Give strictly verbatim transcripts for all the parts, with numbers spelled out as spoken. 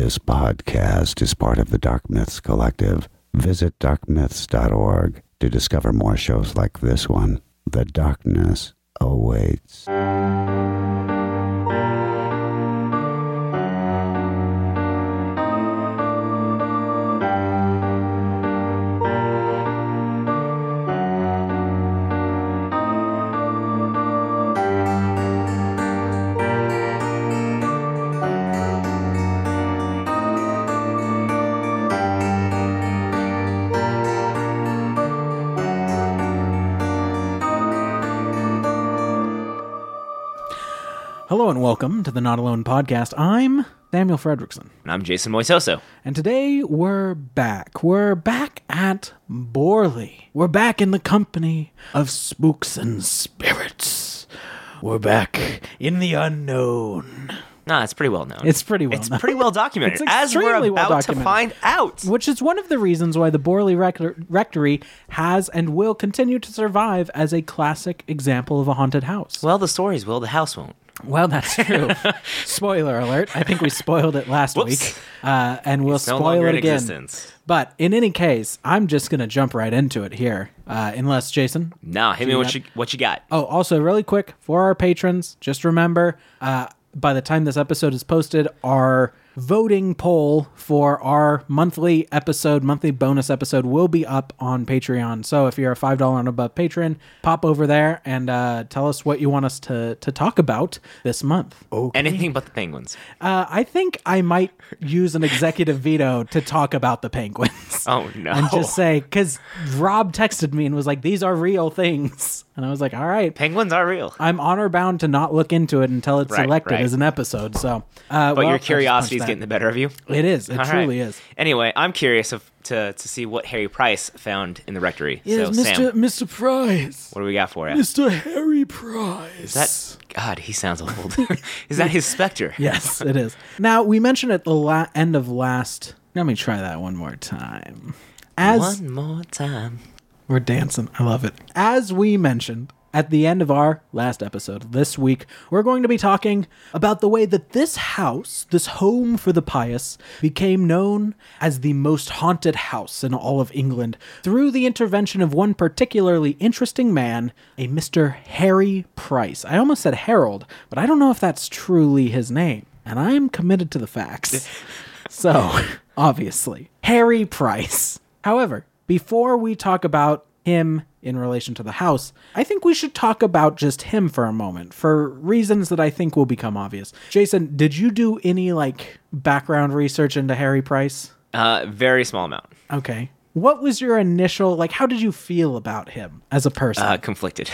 This podcast is part of the Dark Myths Collective. Visit dark myths dot org to discover more shows like this one. The darkness awaits. Hello and welcome to the Not Alone podcast. I'm Samuel Fredrickson. And I'm Jason Moisoso. And today we're back. We're back at Borley. We're back in the company of spooks and spirits. We're back in the unknown. No, it's pretty well known. It's pretty well It's known. pretty well documented, It's as we're extremely about well to documented. find out. Which is one of the reasons why the Borley Rector- Rectory has and will continue to survive as a classic example of a haunted house. Well, the stories will, the house won't. Well, that's true. Spoiler alert. I think we spoiled it last Whoops. week, uh, and we'll It's no spoil longer it in again. existence. But in any case, I'm just going to jump right into it here, uh, unless, Jason... Nah, hit me you what got- you, what you got. Oh, also, really quick, for our patrons, just remember, uh, by the time this episode is posted, our voting poll for our monthly episode, monthly bonus episode, will be up on Patreon. So if you're a five dollars and above patron, pop over there and uh, tell us what you want us to, to talk about this month. Okay. Anything but the penguins. Uh, I think I might use an executive veto to talk about the penguins. Oh, no. And just say, because Rob texted me and was like, these are real things. And I was like, all right. Penguins are real. I'm honor bound to not look into it until it's Right, selected right. as an episode. So, uh, But well, your I just curiosity is punched getting that. the better of you. It is. It All truly right. is. Anyway, I'm curious of, to, to see what Harry Price found in the rectory. Yes, so, Mister Sam, Mister Price. what do we got for you? Mister Harry Price. Is that... God, he sounds old. Is that his specter? Yes, it is. Now, we mentioned at the la- end of last... Let me try that one more time. As One more time. We're dancing. I love it. As we mentioned at the end of our last episode, this week, we're going to be talking about the way that this house, this home for the pious, became known as the most haunted house in all of England through the intervention of one particularly interesting man, a Mister Harry Price. I almost said Harold, but I don't know if that's truly his name, and I am committed to the facts. So, obviously, Harry Price. However, before we talk about him in relation to the house, I think we should talk about just him for a moment, for reasons that I think will become obvious. Jason, did you do any, like, background research into Harry Price? Uh, very small amount. Okay. What was your initial, like, how did you feel about him as a person? Uh, conflicted.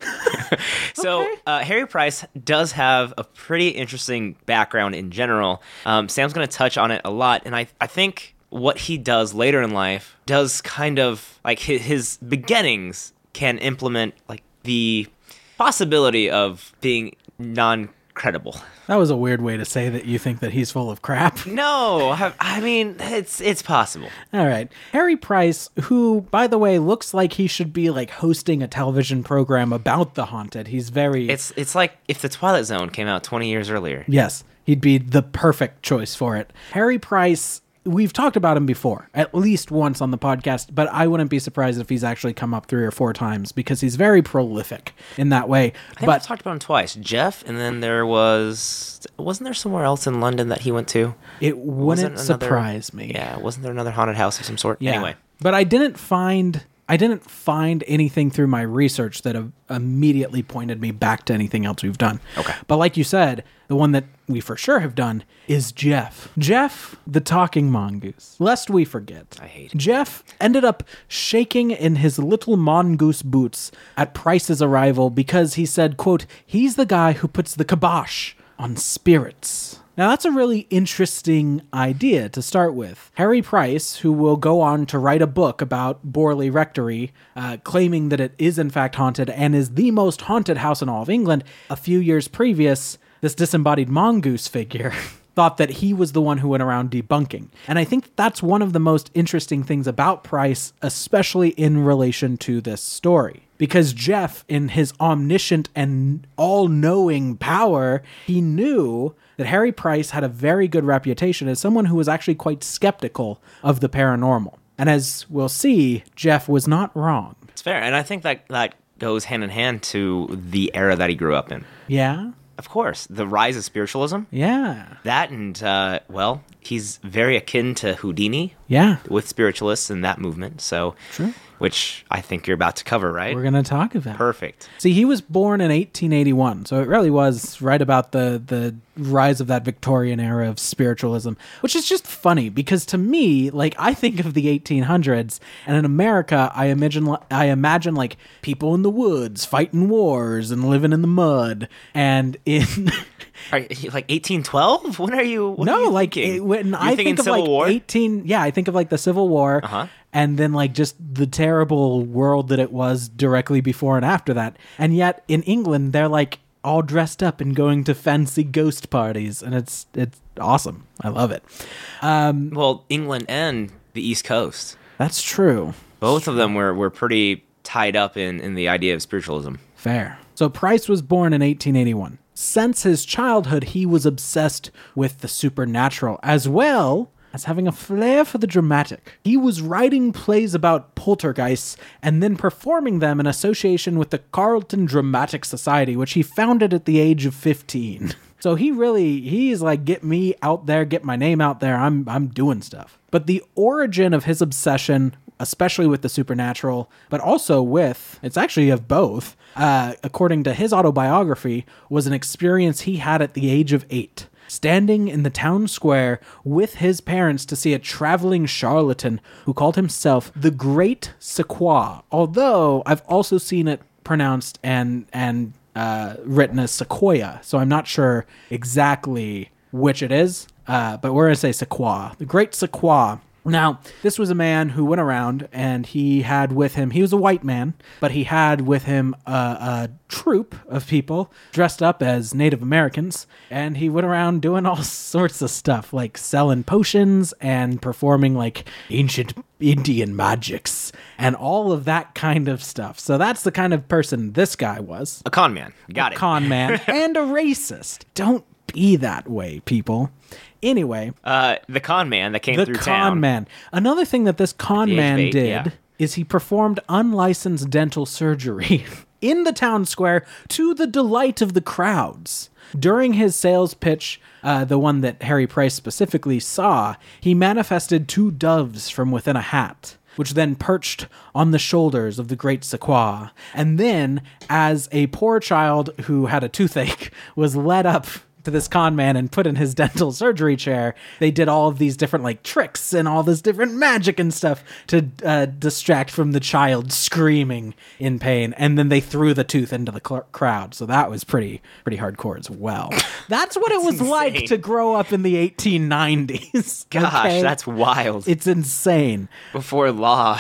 so Okay. uh, Harry Price does have a pretty interesting background in general. Um, Sam's going to touch on it a lot, and I I think what he does later in life does kind of like his, his beginnings can implement like the possibility of being non-credible. That was a weird way to say that you think that he's full of crap. No, I, I mean it's it's possible. All right. Harry Price, who, by the way, looks like he should be like hosting a television program about the haunted. He's very... It's it's like if the Twilight Zone came out twenty years earlier. Yes, he'd be the perfect choice for it. Harry Price, we've talked about him before, at least once on the podcast, but I wouldn't be surprised if he's actually come up three or four times because he's very prolific in that way. I think But I've talked about him twice. Jeff, and then there was... Wasn't there somewhere else in London that he went to? it wouldn't Wasn't another- surprise me. Yeah, wasn't there another haunted house of some sort? Yeah. Anyway. But I didn't find I didn't find anything through my research that uh, immediately pointed me back to anything else we've done. Okay. But like you said, the one that we for sure have done is Jeff. Jeff, the talking mongoose. Lest we forget. I hate it. Jeff ended up shaking in his little mongoose boots at Price's arrival because he said, quote, he's the guy who puts the kibosh on spirits. Now, that's a really interesting idea to start with. Harry Price, who will go on to write a book about Borley Rectory, uh, claiming that it is in fact haunted and is the most haunted house in all of England, a few years previous, this disembodied mongoose figure thought that he was the one who went around debunking. And I think that's one of the most interesting things about Price, especially in relation to this story. Because Jeff, in his omniscient and all-knowing power, he knew that Harry Price had a very good reputation as someone who was actually quite skeptical of the paranormal. And as we'll see, Jeff was not wrong. It's fair, and I think that that goes hand in hand to the era that he grew up in. Yeah? Of course, the rise of spiritualism. Yeah. That and, uh, well, he's very akin to Houdini. Yeah. With spiritualists and that movement, so... True. Which I think you're about to cover, right? We're going to talk about. Perfect. See, he was born in eighteen eighty-one, so it really was right about the, the rise of that Victorian era of spiritualism, which is just funny because to me, like, I think of the eighteen hundreds, and in America, I imagine, I imagine like people in the woods fighting wars and living in the mud, and in... Are you, like eighteen twelve? When are you? What no, are you like thinking? it, when You're I think of Civil like War? eighteen. Yeah, I think of like the Civil War, Uh-huh. and then like just the terrible world that it was directly before and after that. And yet in England, they're like all dressed up and going to fancy ghost parties, and it's it's awesome. I love it. Um, Well, England and the East Coast, that's true. both of them were were pretty tied up in in the idea of spiritualism. Fair. So Price was born in eighteen eighty-one. Since his childhood, he was obsessed with the supernatural, as well as having a flair for the dramatic. He was writing plays about poltergeists and then performing them in association with the Carlton Dramatic Society, which he founded at the age of fifteen. So he really, he's like, get me out there, get my name out there, I'm I'm doing stuff. But the origin of his obsession, especially with the supernatural, but also with, it's actually of both, uh, according to his autobiography, was an experience he had at the age of eight, standing in the town square with his parents to see a traveling charlatan who called himself the Great Sequoia, although I've also seen it pronounced and and uh, written as Sequoia, so I'm not sure exactly which it is, uh, but we're going to say Sequoia, the Great Sequoia. Now, this was a man who went around and he had with him, he was a white man, but he had with him a, a troupe of people dressed up as Native Americans, and he went around doing all sorts of stuff, like selling potions and performing like ancient Indian magics and all of that kind of stuff. So that's the kind of person this guy was. A con man. Got a it. Con man and a racist. Don't be that way, people. Anyway, Uh, the con man that came the through con town. man. Another thing that this con The age man of eight, did yeah. is he performed unlicensed dental surgery in the town square to the delight of the crowds. During his sales pitch, uh, the one that Harry Price specifically saw, he manifested two doves from within a hat, which then perched on the shoulders of the Great Sequoia. And then, as a poor child who had a toothache was led up to this con man and put in his dental surgery chair, they did all of these different like tricks and all this different magic and stuff to uh, distract from the child screaming in pain, and then they threw the tooth into the cl- crowd. So that was pretty pretty hardcore as well. That's what it was insane. like to grow up in the eighteen nineties. Gosh, okay? that's wild. It's insane. Before law.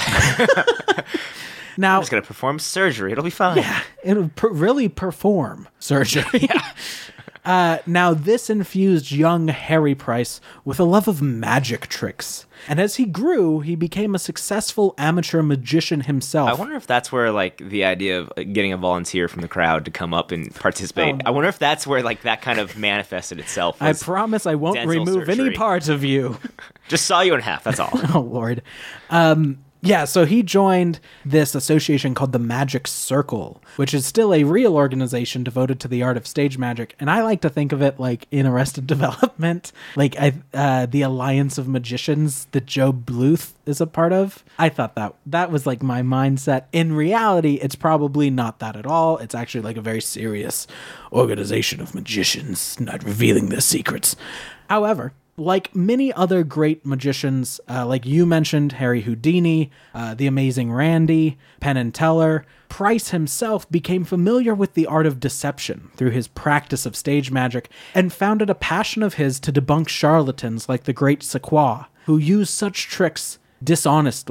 Now I'm just going to perform surgery. It'll be fine. yeah, it'll per- really perform surgery. Uh, now, this infused young Harry Price with a love of magic tricks. And as he grew, he became a successful amateur magician himself. I wonder if that's where, like, the idea of uh, getting a volunteer from the crowd to come up and participate. Oh. I wonder if that's where, like, that kind of manifested itself. I was promise I won't dental remove any surgery. part of you. Just saw you in half, that's all. Oh, Lord. Um, yeah, so he joined this association called the Magic Circle, which is still a real organization devoted to the art of stage magic. And I like to think of it like in Arrested Development, like I, uh, the Alliance of Magicians that Joe Bluth is a part of. I thought that that was like my mindset. In reality, it's probably not that at all. It's actually like a very serious organization of magicians, not revealing their secrets. However, like many other great magicians, uh, like you mentioned, Harry Houdini, uh, the amazing Randy, Penn and Teller, Price himself became familiar with the art of deception through his practice of stage magic and founded a passion of his to debunk charlatans like the Great Sequoia, who use such tricks dishonestly.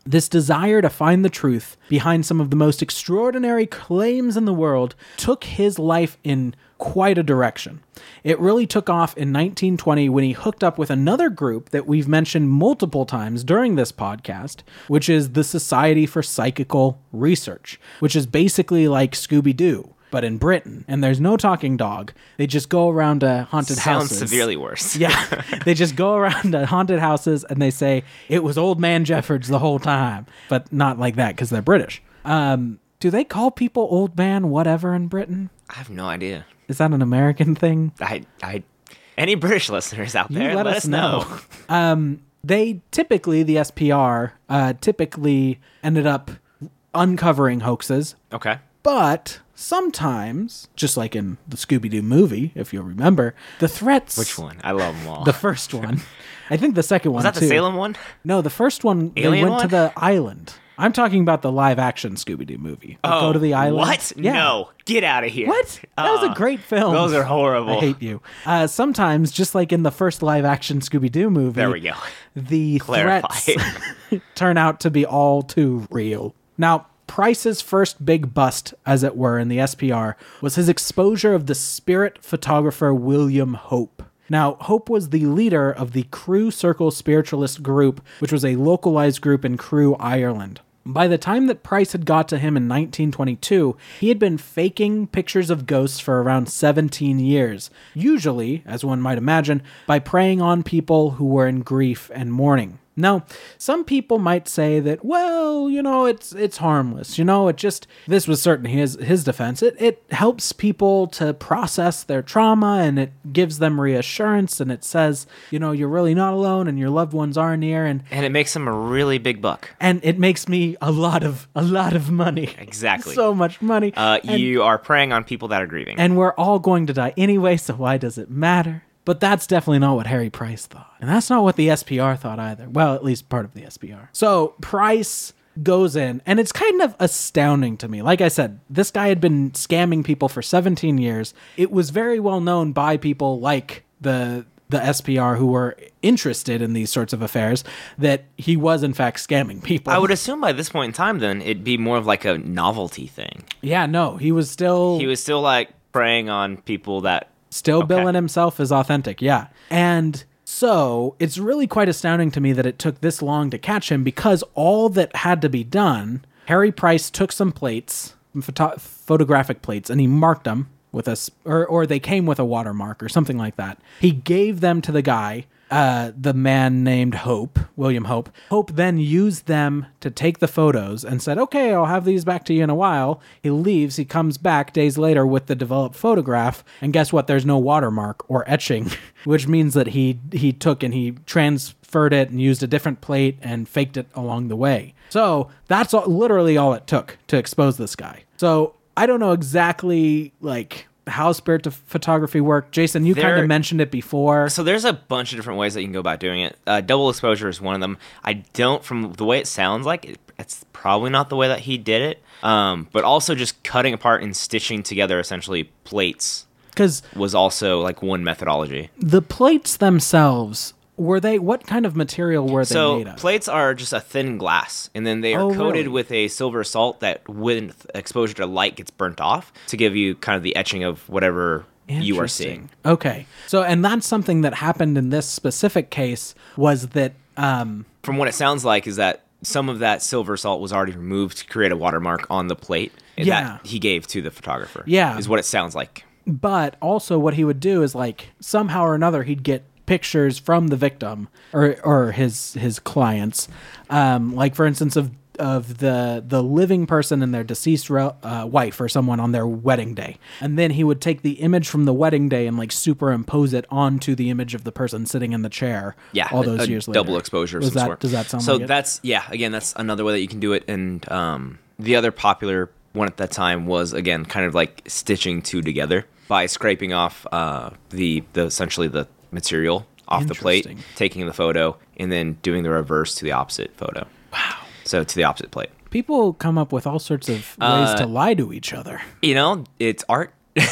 This desire to find the truth behind some of the most extraordinary claims in the world took his life in quite a direction. It really took off in nineteen twenty when he hooked up with another group that we've mentioned multiple times during this podcast, which is the Society for Psychical Research, which is basically like Scooby-Doo, but in Britain. And there's no talking dog. They just go around to haunted Sounds houses. severely worse. Yeah, they just go around to haunted houses and they say, it was Old Man Jeffords the whole time. But not like that because they're British. Um, do they call people Old Man whatever in Britain? I have no idea. Is that an American thing? I, I, any British listeners out You there, let, let, us us know. know. um, they typically, the S P R, uh, typically ended up uncovering hoaxes. Okay. But sometimes, just like in the Scooby-Doo movie, if you'll remember, the threats... Which one? I love them all. The first one. I think the second one, Was that the too. Salem one? No, the first one, they Alien went to one? the island. I'm talking about the live-action Scooby-Doo movie. They Oh, go to the island. What? Yeah. No. Get out of here. What? That was a Uh, great film. Those are horrible. I hate you. Uh, sometimes, just like in the first live-action Scooby-Doo movie, There we go. the Clarify. threats turn out to be all too real. Now, Price's first big bust, as it were, in the S P R was his exposure of the spirit photographer William Hope. Now, Hope was the leader of the Crewe Circle Spiritualist group, which was a localized group in Crewe, Ireland. By the time that Price had got to him in nineteen twenty-two, he had been faking pictures of ghosts for around seventeen years, usually, as one might imagine, by preying on people who were in grief and mourning. Now, some people might say that, well, you know, it's it's harmless. You know, it just, this was certainly his, his defense. It, it helps people to process their trauma and it gives them reassurance and it says, you know, you're really not alone and your loved ones are near and And it makes them a really big buck. and it makes me a lot of a lot of money. Exactly. So much money. Uh, and, you are preying on people that are grieving. and we're all going to die anyway, so why does it matter? But that's definitely not what Harry Price thought. And that's not what the S P R thought either. Well, at least part of the S P R. So Price goes in, and it's kind of astounding to me. Like I said, this guy had been scamming people for seventeen years. It was very well known by people like the the S P R who were interested in these sorts of affairs that he was in fact scamming people. I would assume by this point in time, then, it'd be more of like a novelty thing. Yeah, no, he was still... He was still like preying on people that... Still Okay. billing himself as authentic, yeah. And so it's really quite astounding to me that it took this long to catch him because all that had to be done, Harry Price took some plates, some photo- photographic plates, and he marked them with a, s- or, or they came with a watermark or something like that. He gave them to the guy, uh, the man named Hope, William Hope. Hope then used them to take the photos and said, okay, I'll have these back to you in a while. He leaves. He comes back days later with the developed photograph. And guess what? There's no watermark or etching, which means that he, he took and he transferred it and used a different plate and faked it along the way. So that's all, literally all it took to expose this guy. So I don't know exactly like how spirit to photography work. Jason, you kind There- of mentioned it before. So there's a bunch of different ways that you can go about doing it. Uh, double exposure is one of them. I don't, from the way it sounds like, it, it's probably not the way that he did it. Um, but also just cutting apart and stitching together essentially plates Because was also like one methodology. the plates themselves, were they, what kind of material were they So made of? plates are just a thin glass, and then they are Oh, coated really? with a silver salt that, with exposure to light, gets burnt off to give you kind of the etching of whatever you are Interesting. seeing. Okay. So, and that's something that happened in this specific case was that, um, From what it sounds like, is that some of that silver salt was already removed to create a watermark on the plate Yeah. that he gave to the photographer. Yeah. is what it sounds like. but also what he would do is like somehow or another he'd get pictures from the victim or or his his clients, um, like for instance of of the the living person and their deceased re- uh, wife or someone on their wedding day, and then he would take the image from the wedding day and like superimpose it onto the image of the person sitting in the chair. Yeah, all a- those a years later. double exposure of Was some that, sort. Does that sound so like it? that's yeah. Again, that's another way that you can do it. And um, the other popular one at that time was again kind of like stitching two together by scraping off uh, the the essentially the material off the plate, Interesting. taking the photo, and then doing the reverse to the opposite photo. Wow. So to the opposite plate. People come up with all sorts of ways Uh, to lie to each other. You know, it's art.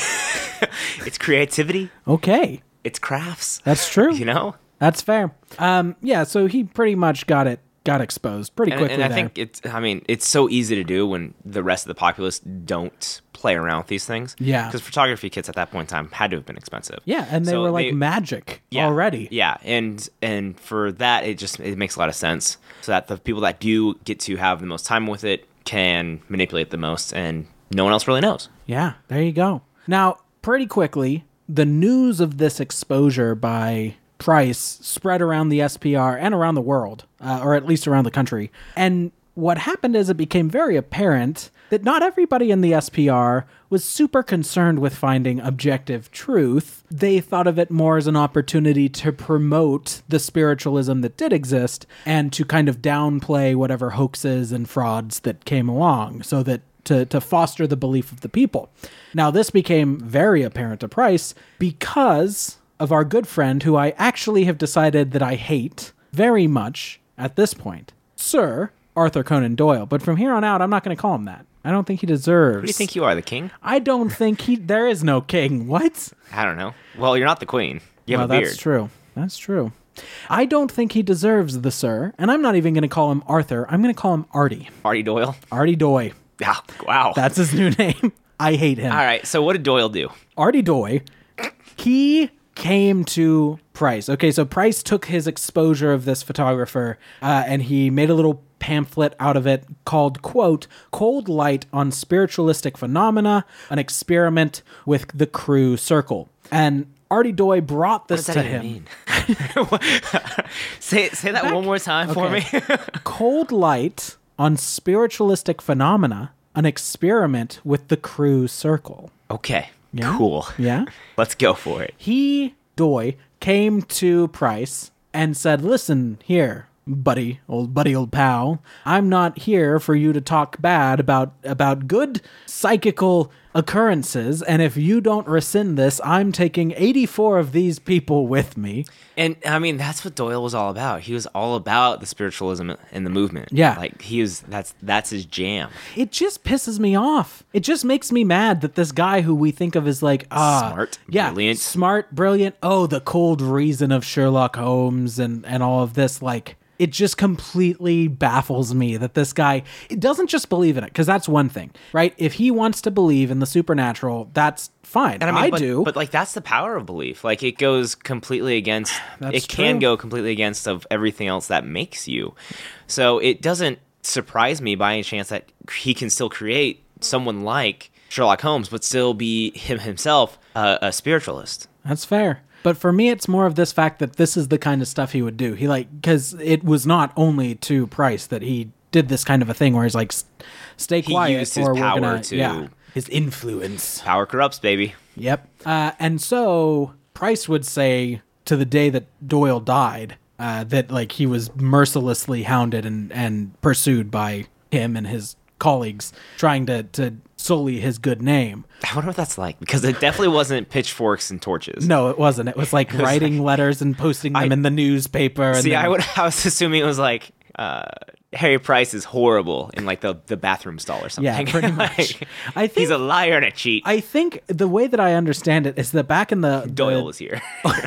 It's creativity. Okay. It's crafts. That's true. You know? That's fair. Um, yeah, so he pretty much got it got exposed pretty And, quickly and I there. think it's, I mean, it's so easy to do when the rest of the populace don't play around with these things. Yeah. Because photography kits at that point in time had to have been expensive. Yeah, and they So were like they- magic Yeah, already. Yeah, and and for that, it just it makes a lot of sense. So that the people that do get to have the most time with it can manipulate the most, and no one else really knows. Yeah, there you go. Now, pretty quickly, the news of this exposure by Price spread around the S P R and around the world, uh, or at least around the country. And what happened is it became very apparent that not everybody in the S P R was super concerned with finding objective truth. They thought of it more as an opportunity to promote the spiritualism that did exist and to kind of downplay whatever hoaxes and frauds that came along so that to, to foster the belief of the people. Now, this became very apparent to Price because of our good friend who I actually have decided that I hate very much at this point, Sir Arthur Conan Doyle. But from here on out, I'm not going to call him that. I don't think he deserves. Who do you think you are, the king? I don't think he. There is no king. What? I don't know. Well, you're not the queen. You have well, a beard. that's true. That's true. I don't think he deserves the Sir, and I'm not even going to call him Arthur. I'm going to call him Artie. Artie Doyle. Artie Doy. Yeah. Wow. That's his new name. I hate him. All right. So what did Doyle do? Artie Doy, he came to Price. Okay, so Price took his exposure of this photographer uh, and he made a little pamphlet out of it called, quote, Cold Light on Spiritualistic Phenomena, an Experiment with the Crew Circle. And Artie Doy brought this What does to that even him. mean? say say that Back- one more time for Okay. me. Cold Light on Spiritualistic Phenomena, an Experiment with the Crew Circle. Okay. Yeah? Cool. Yeah? Let's go for it. He, Doy, came to Price and said, listen here, buddy, old buddy, old pal, I'm not here for you to talk bad about, about good psychical occurrences, and if you don't rescind this, I'm taking eighty-four of these people with me. And I mean, that's what Doyle was all about. He was all about the spiritualism and the movement. Yeah. Like he was, that's, that's his jam. It just pisses me off. It just makes me mad that this guy who we think of as like, ah, Smart, yeah, brilliant. smart, brilliant. Oh, the cold reason of Sherlock Holmes and, and all of this, like, it just completely baffles me that this guy it doesn't just believe in it, because that's one thing, right? If he wants to believe in the supernatural, that's fine. And I mean, I but, do. but like that's the power of belief. Like it goes completely against. That's it can true. go completely against of everything else that makes you. So it doesn't surprise me by any chance that he can still create someone like Sherlock Holmes, but still be him himself uh, a spiritualist. That's fair. But for me, it's more of this fact that this is the kind of stuff he would do. He like, because it was not only to Price that he did this kind of a thing where he's like, "S- stay He quiet used his or we're power gonna, to- yeah, his influence. Power corrupts, baby. Yep. Uh, and so Price would say to the day that Doyle died, uh, that like he was mercilessly hounded and, and pursued by him and his colleagues trying to, to sully his good name. I wonder what that's like because it definitely wasn't pitchforks and torches. No, it wasn't. It was like writing letters and posting them I- in the newspaper. And See, then, I would. I was assuming it was like uh, Harry Price is horrible in like the, the bathroom stall or something. Yeah, pretty much. Like, I think he's a liar and a cheat. I think the way that I understand it is that back in the Doyle the, was here.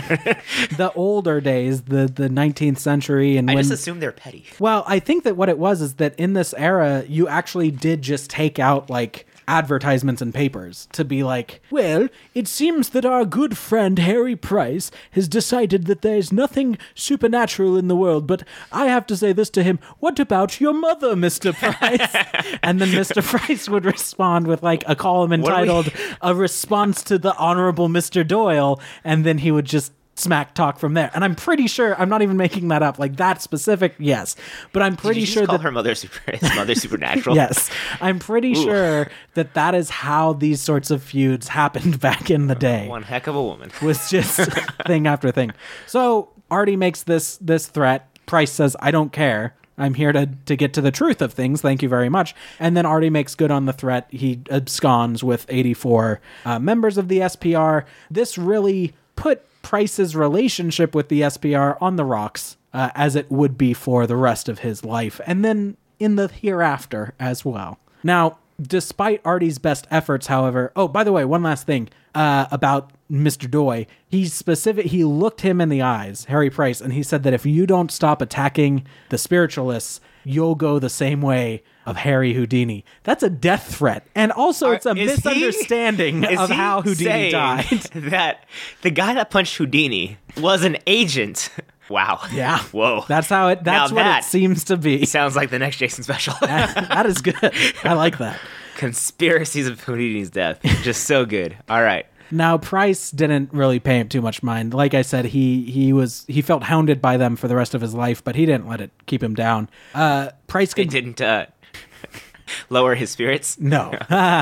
the older days, the the nineteenth century, and I when just assumed they're petty. well, I think that what it was is that in this era, you actually did just take out like advertisements and papers to be like, well, it seems that our good friend Harry Price has decided that there's nothing supernatural in the world, but I have to say this to him, what about your mother, Mister Price? And then Mister Price would respond with like a column What are we- entitled A Response to the Honorable Mister Doyle, and then he would just smack talk from there. And I'm pretty sure, I'm not even making that up, like that specific, yes, but I'm pretty Did you just sure call that her mother super, his mother supernatural. yes, I'm pretty sure that that is how these sorts of feuds happened back in the day. One heck of a woman. Was just thing after thing. So Artie makes this this threat. Price says, "I don't care. I'm here to to get to the truth of things. Thank you very much." And then Artie makes good on the threat. He absconds with eighty-four uh, members of the S P R. This really put Price's relationship with the S P R on the rocks, uh, as it would be for the rest of his life, and then in the hereafter as well. Now, despite Artie's best efforts, however, oh, by the way, one last thing uh, about Mister Doy, he specific he looked him in the eyes, Harry Price, and he said that if you don't stop attacking the spiritualists, you'll go the same way of Harry Houdini. That's a death threat. And also, it's a Is he- misunderstanding Is of he how Houdini saying died. that the guy that punched Houdini was an agent? Wow. Yeah. Whoa. That's how it, that's Now what that it seems to be. sounds like the next Jason special. That is good. I like that. Conspiracies of Houdini's death. Just so good. All right. Now, Price didn't really pay him too much mind. Like I said, he he was he felt hounded by them for the rest of his life, but he didn't let it keep him down. Uh, Price It could, didn't uh, lower his spirits. no.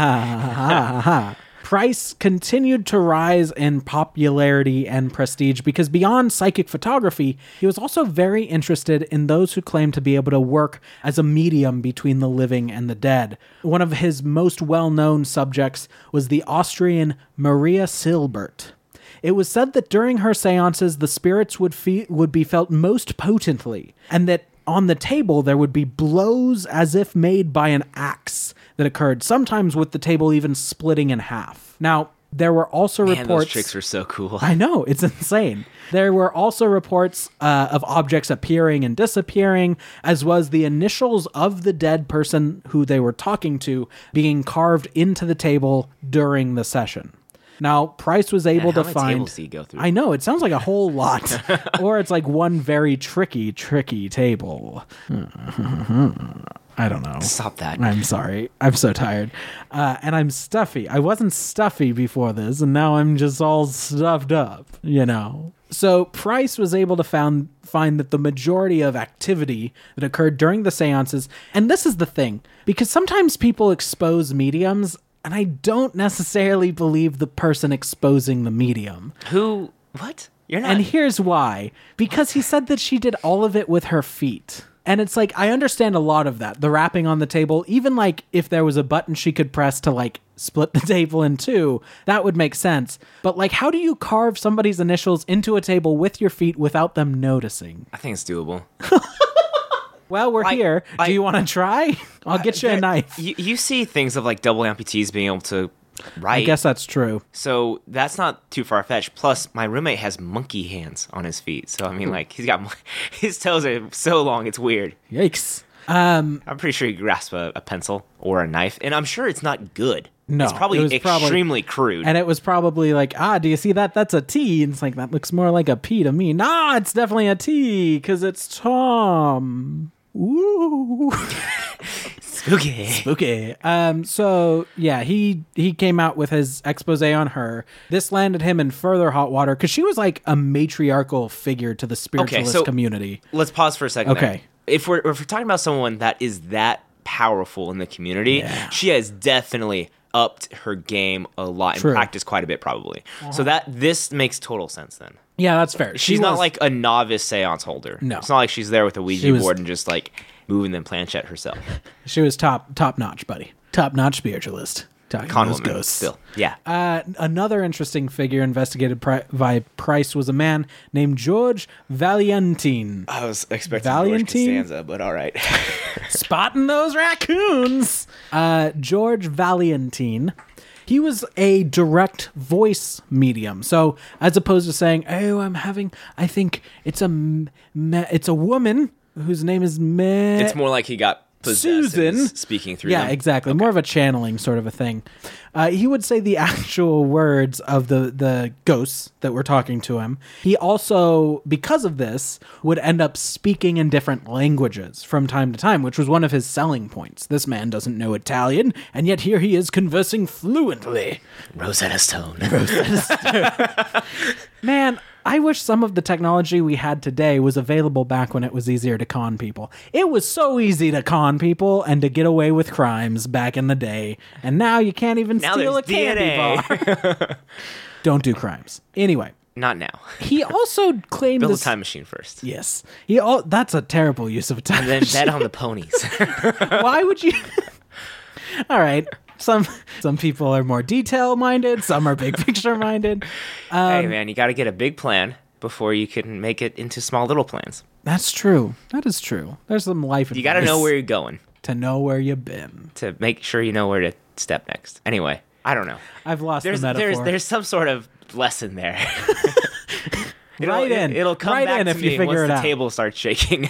Price continued to rise in popularity and prestige because beyond psychic photography, he was also very interested in those who claimed to be able to work as a medium between the living and the dead. One of his most well-known subjects was the Austrian Maria Silbert. It was said that during her seances, the spirits would fe- would be felt most potently, and that on the table there would be blows as if made by an axe that occurred, sometimes with the table even splitting in half. Now, there were also Man, reports... those tricks were so cool. I know, it's insane. There were also reports uh, of objects appearing and disappearing, as was the initials of the dead person who they were talking to being carved into the table during the session. Now, Price was able Man, how to many find... tables do you go through? I know, it sounds like a whole lot. Or it's like one very tricky, tricky table. I don't know. Stop that. I'm sorry. I'm so tired. Uh, and I'm stuffy. I wasn't stuffy before this, and now I'm just all stuffed up, you know? So Price was able to found, find that the majority of activity that occurred during the seances, and this is the thing, because sometimes people expose mediums, and I don't necessarily believe the person exposing the medium. Who? What? You're not. And here's why. Because he said that she did all of it with her feet. And it's like, I understand a lot of that. The rapping on the table, even like if there was a button she could press to like split the table in two, that would make sense. But like, how do you carve somebody's initials into a table with your feet without them noticing? I think it's doable. Well, we're I- here. I- do you want to try? I'll get you a There- knife. You, you see things of like double amputees being able to write. I guess that's true. So that's not too far fetched. Plus, my roommate has monkey hands on his feet. So I mean, like he's got mon- his toes are so long, it's weird. Yikes. Um, I'm pretty sure he grasps a, a pencil or a knife, and I'm sure it's not good. No, it's probably it was probably- extremely crude. and it was probably like, ah, do you see that? That's a T. And it's like, that looks more like a P to me. Nah, it's definitely a T because it's Tom. Ooh. Spooky. Okay. Um, so yeah, he he came out with his expose on her. This landed him in further hot water because she was like a matriarchal figure to the spiritualist so- community. Let's pause for a second. there. Okay. If we're if we're talking about someone that is that powerful in the community, Yeah. she has definitely upped her game a lot and True. practiced quite a bit, probably. So that this makes total sense then. Yeah, that's fair. She's She not was- like a novice seance holder. No. It's not like she's there with a She Ouija was- board and just like moving the planchette herself. she was top top notch, buddy. Top notch spiritualist. Talking Con those woman, ghosts. still. Yeah. Uh, another interesting figure investigated pri- by Price was a man named George Valentin. I was expecting Valentine? George Costanza, but all right. Spotting those raccoons. Uh, George Valentin. He was a direct voice medium. So as opposed to saying, "Oh, I'm having," I think it's a m- me- it's a woman whose name is Me. It's more like he got possessed and Susan is speaking through Yeah, them. exactly. More of a channeling sort of a thing. Uh, he would say the actual words of the, the ghosts that were talking to him. He also, because of this, would end up speaking in different languages from time to time, which was one of his selling points. This man doesn't know Italian, and yet here he is conversing fluently. Rosetta Stone. Man, I wish some of the technology we had today was available back when it was easier to con people. It was so easy to con people and to get away with crimes back in the day. And now you can't even Now steal a there's D N A. candy bar. Don't do crimes. Anyway, Not now. he also claimed Build this... a time machine first. Yes. He all that's a terrible use of a time And then machine. bet on the ponies. Why would you... All right. Some some people are more detail-minded. Some are big picture-minded. Um, Hey, man, you got to get a big plan before you can make it into small little plans. That's true. That is true. There's some life You got to know advice where you're going to know where you've been. to make sure you know where to step next. Anyway, I don't know. I've lost There's the metaphor. there's there's some sort of lesson there. It'll, Right in. It'll come right back in to if me you figure once it the out. table starts shaking.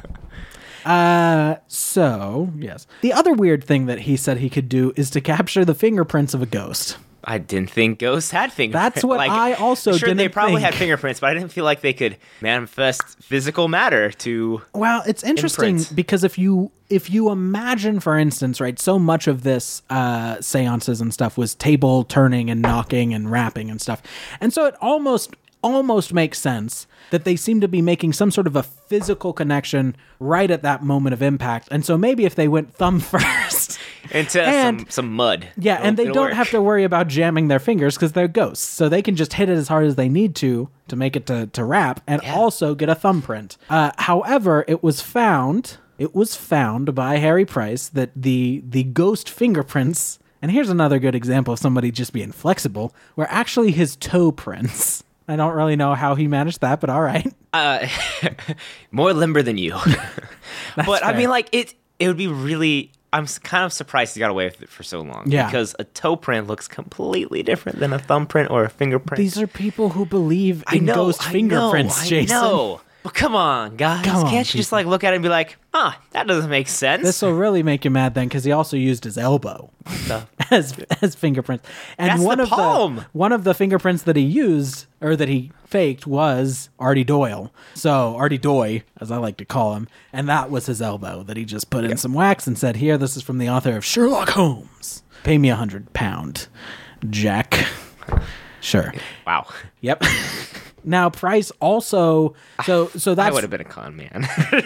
Uh, so, yes. The other weird thing that he said he could do is to capture the fingerprints of a ghost. I didn't think ghosts had fingerprints. That's what like, I also sure, didn't they probably think. had fingerprints, but I didn't feel like they could manifest physical matter to. Well, it's interesting Imprints. because if you if you imagine, for instance, right, so much of this uh, seances and stuff was table turning and knocking and rapping and stuff, and so it almost almost makes sense that they seem to be making some sort of a physical connection right at that moment of impact. And so maybe if they went thumb first. Into And- some, some mud. Yeah, It'll- and they it'll don't work. have to worry about jamming their fingers because they're ghosts. So they can just hit it as hard as they need to to make it to, to rap and Yeah. also get a thumbprint. Uh, however, it was found it was found by Harry Price that the the ghost fingerprints, and here's another good example of somebody just being flexible, were actually his toe prints. I don't really know how he managed that, but all right. Uh, more limber than you. But I fair. mean, like, it it would be really. I'm s- kind of surprised he got away with it for so long. Yeah. Because a toe print looks completely different than a thumbprint or a fingerprint. These are people who believe I in know, ghost I fingerprints, know, Jason. I know. Well, come on, guys. Come on, Can't you just people. like look at it and be like, huh, that doesn't make sense? This will really make you mad then, because he also used his elbow the- as as fingerprints. And That's one the of palm. the one of the fingerprints that he used or that he faked was Artie Doyle. So Artie Doy, as I like to call him, and that was his elbow that he just put in some wax and said, "Here, this is from the author of Sherlock Holmes. Pay me a hundred pound, Jack." Sure. Wow. Yep. Now Price also so so I that's would have been a con man.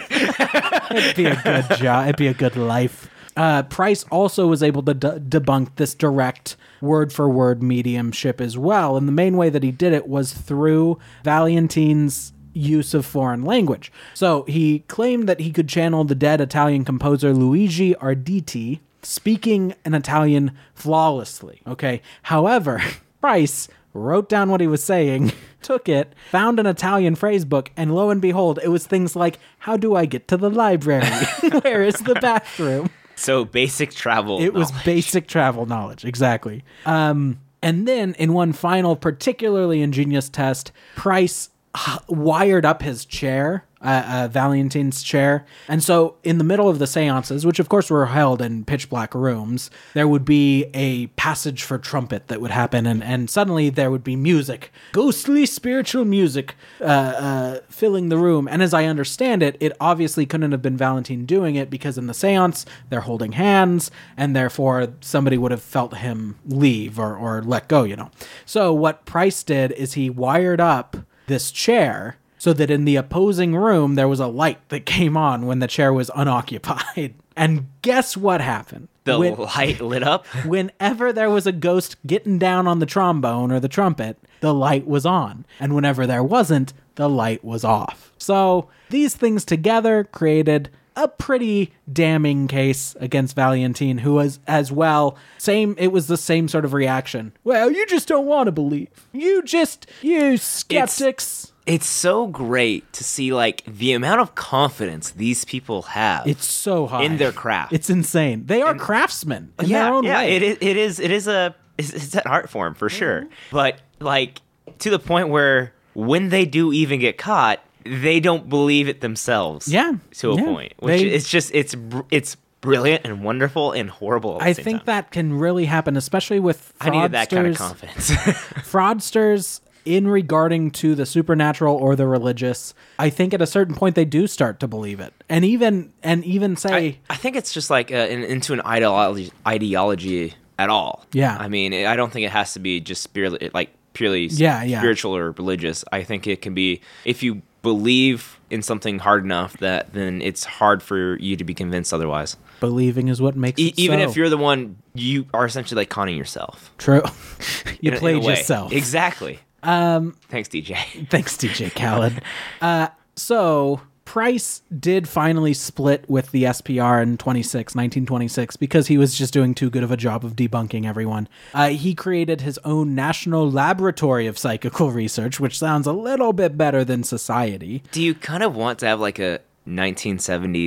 It'd be a good job. It'd be a good life. Uh, Price also was able to de- debunk this direct word for word mediumship as well. And the main way that he did it was through Valentin's use of foreign language. So he claimed that he could channel the dead Italian composer Luigi Arditi, speaking an Italian flawlessly. Okay. However, Price wrote down what he was saying, took it, found an Italian phrase book, and lo and behold, it was things like, how do I get to the library? Where is the bathroom? So basic travel. It was knowledge. basic travel knowledge, exactly. Um, and then in one final particularly ingenious test, Price h- wired up his chair, uh, uh, Valentin's chair. And so in the middle of the seances, which of course were held in pitch black rooms, there would be a passage for trumpet that would happen. And, and suddenly there would be music, ghostly spiritual music uh, uh, filling the room. And as I understand it, it obviously couldn't have been Valentin doing it because in the seance, they're holding hands and therefore somebody would have felt him leave or, or let go, you know. So what Price did is he wired up this chair so that in the opposing room, there was a light that came on when the chair was unoccupied. And guess what happened? The When- light lit up. whenever there was a ghost getting down on the trombone or the trumpet, the light was on. And whenever there wasn't, the light was off. So these things together created a pretty damning case against Valentin, who was as well, same, it was the same sort of reaction. Well, you just don't want to believe. You just, you skeptics. It's so great to see like the amount of confidence these people have. It's so high. in their craft. It's insane. They are craftsmen in yeah, their own yeah, way. it is. It is. It is a. It's, it's an art form for sure. Mm-hmm. But like to the point where when they do even get caught, they don't believe it themselves. Yeah, to a yeah. point, which They- it's just it's br- it's brilliant and wonderful and horrible. At the I same think time. that can really happen, especially with fraudsters. I needed that kind of confidence. fraudsters in regarding to the supernatural or the religious. I think at a certain point they do start to believe it, and even and even say, I, I think it's just like uh, in, into an ideology ideology at all. Yeah. I mean, I don't think it has to be just purely like purely s- Yeah, yeah. spiritual or religious. I think it can be if you believe in something hard enough that then it's hard for you to be convinced otherwise. believing is what makes E- it even so. if you're the one, you are essentially like conning yourself. true. you in a- in played a way. yourself. Exactly. Um. Thanks, D J. Thanks, D J Khaled. uh, so Price did finally split with the S P R in nineteen twenty-six because he was just doing too good of a job of debunking everyone. Uh, he created his own National Laboratory of Psychical Research, which sounds a little bit better than Society. Do you kind of want to have like a nineteen seventies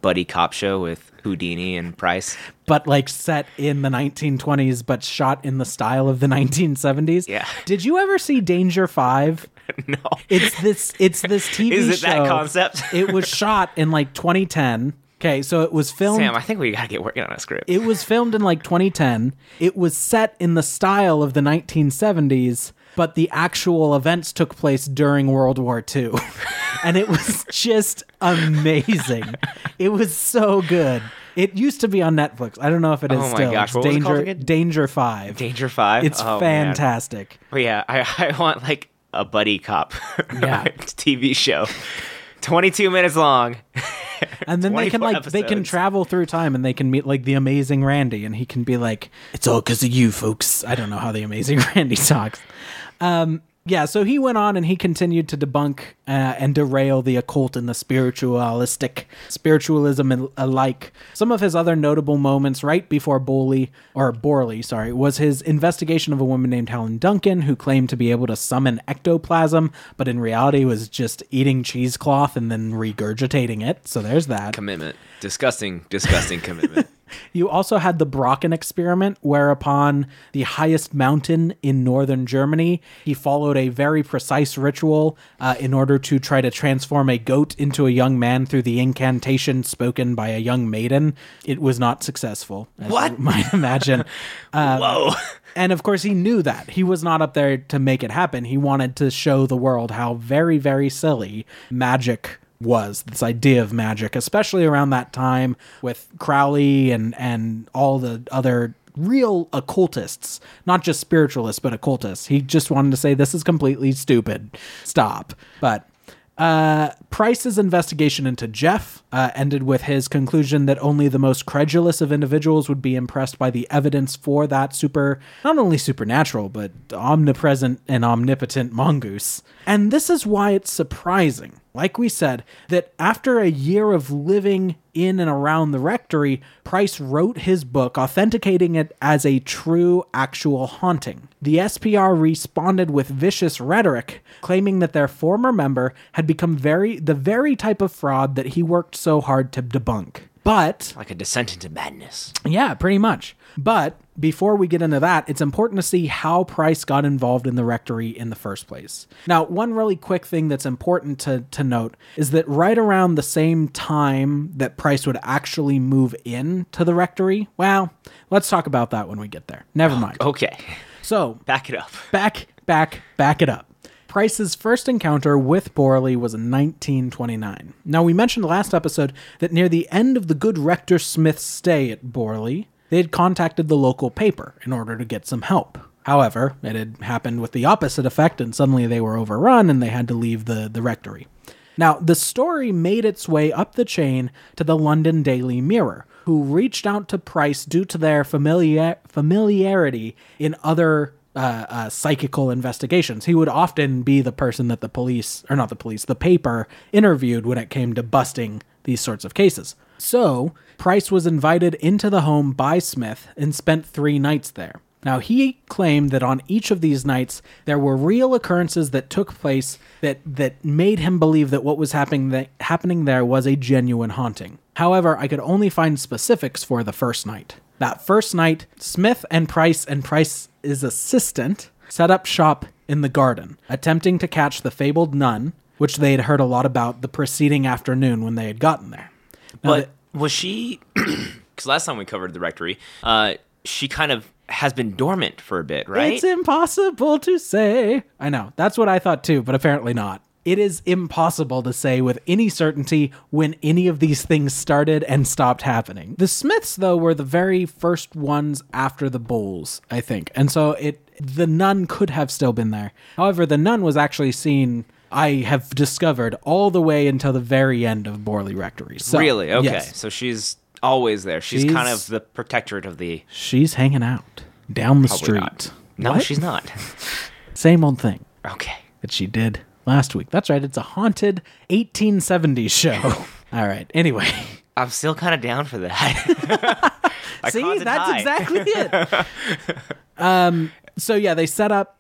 buddy cop show with Houdini and Price. But like set in the nineteen twenties, but shot in the style of the nineteen seventies. Yeah. Did you ever see Danger Five? No. It's this. It's this T V Is it show. that concept? It was shot in like twenty ten. Okay, so it was filmed. Sam, I think we gotta get working on a script. It was filmed in like twenty ten. It was set in the style of the nineteen seventies, but the actual events took place during World War Two. And it was just amazing. It was so good. It used to be on Netflix. I don't know if it is Oh my still. gosh, It's what was it Danger called again? Danger Five. Danger Five. It's Oh, man. fantastic. But yeah, I, I want like a buddy cop Yeah. T V show, twenty-two minutes long. And then they can twenty-four like they can episodes. travel through time and they can meet like the Amazing Randy and he can be like, "It's all because of you, folks." I don't know how the Amazing Randy talks. Um, yeah, so he went on and he continued to debunk uh, and derail the occult and the spiritualistic, spiritualism and alike. Some of his other notable moments right before Bowley, or Borley, sorry, was his investigation of a woman named Helen Duncan who claimed to be able to summon ectoplasm, but in reality was just eating cheesecloth and then regurgitating it. So there's that. Commitment. Disgusting, disgusting commitment. You also had the Brocken experiment, whereupon the highest mountain in northern Germany, he followed a very precise ritual uh, in order to try to transform a goat into a young man through the incantation spoken by a young maiden. It was not successful, as What? you might imagine. Um, Whoa. And of course, he knew that. He was not up there to make it happen. He wanted to show the world how very, very silly magic was, this idea of magic, especially around that time with Crowley and and all the other real occultists, not just spiritualists, but occultists. He just wanted to say, this is completely stupid. Stop. But uh, Price's investigation into Jeff uh, ended with his conclusion that only the most credulous of individuals would be impressed by the evidence for that super, not only supernatural, but omnipresent and omnipotent mongoose. And this is why it's surprising, like we said, that after a year of living in and around the rectory, Price wrote his book authenticating it as a true, actual haunting. The S P R responded with vicious rhetoric, claiming that their former member had become very the very type of fraud that he worked so hard to debunk. But Like a descent into madness. yeah, pretty much. But before we get into that, it's important to see how Price got involved in the rectory in the first place. Now, one really quick thing that's important to, to note is that right around the same time that Price would actually move in to the rectory, well, let's talk about that when we get there. Never mind. Okay. So, Back it up. back, back, back it up. Price's first encounter with Borley was in nineteen twenty-nine. Now, we mentioned last episode that near the end of the good Rector Smith's stay at Borley, they had contacted the local paper in order to get some help. However, it had happened with the opposite effect, and suddenly they were overrun and they had to leave the, the rectory. Now, the story made its way up the chain to the London Daily Mirror, who reached out to Price due to their familiar- familiarity in other Uh, uh, psychical investigations. He would often be the person that the police, or not the police, the paper interviewed when it came to busting these sorts of cases. So, Price was invited into the home by Smith and spent three nights there. Now, he claimed that on each of these nights, there were real occurrences that took place that, that made him believe that what was happening, that, happening there was a genuine haunting. However, I could only find specifics for the first night. That first night, Smith and Price and Price's assistant set up shop in the garden, attempting to catch the fabled nun, which they had heard a lot about the preceding afternoon when they had gotten there. Now, But was she, because last time we covered the rectory, uh, she kind of has been dormant for a bit, right? It's impossible to say. I know, that's what I thought too, but apparently not. It is impossible to say with any certainty when any of these things started and stopped happening. The Smiths, though, were the very first ones after the Bowles, I think. And so it the nun could have still been there. However, the nun was actually seen, I have discovered, all the way until the very end of Borley Rectory. So, really? Okay. yes, So she's always there. She's, She's- kind of the protectorate of the... she's hanging out down the Probably street. not. No, What? she's not. Same old thing Okay. that she did last week. That's right. It's a haunted eighteen seventies show. All right. Anyway. I'm still kind of down for that. Like See, haunted that's high. exactly it. um, so yeah, they set up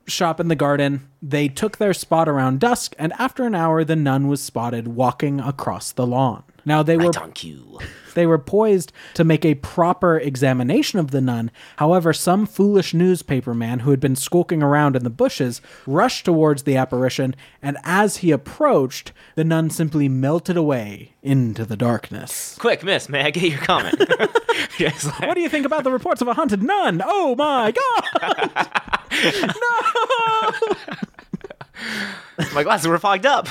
shop in the garden. They took their spot around dusk, and after an hour, the nun was spotted walking across the lawn. Now, they were... Right on cue. They were poised to make a proper examination of the nun. However, some foolish newspaper man who had been skulking around in the bushes rushed towards the apparition, and as he approached, the nun simply melted away into the darkness. Quick, miss, may I get your comment? Yes, like, What do you think about the reports of a haunted nun? Oh my god! No! my glasses were fogged up.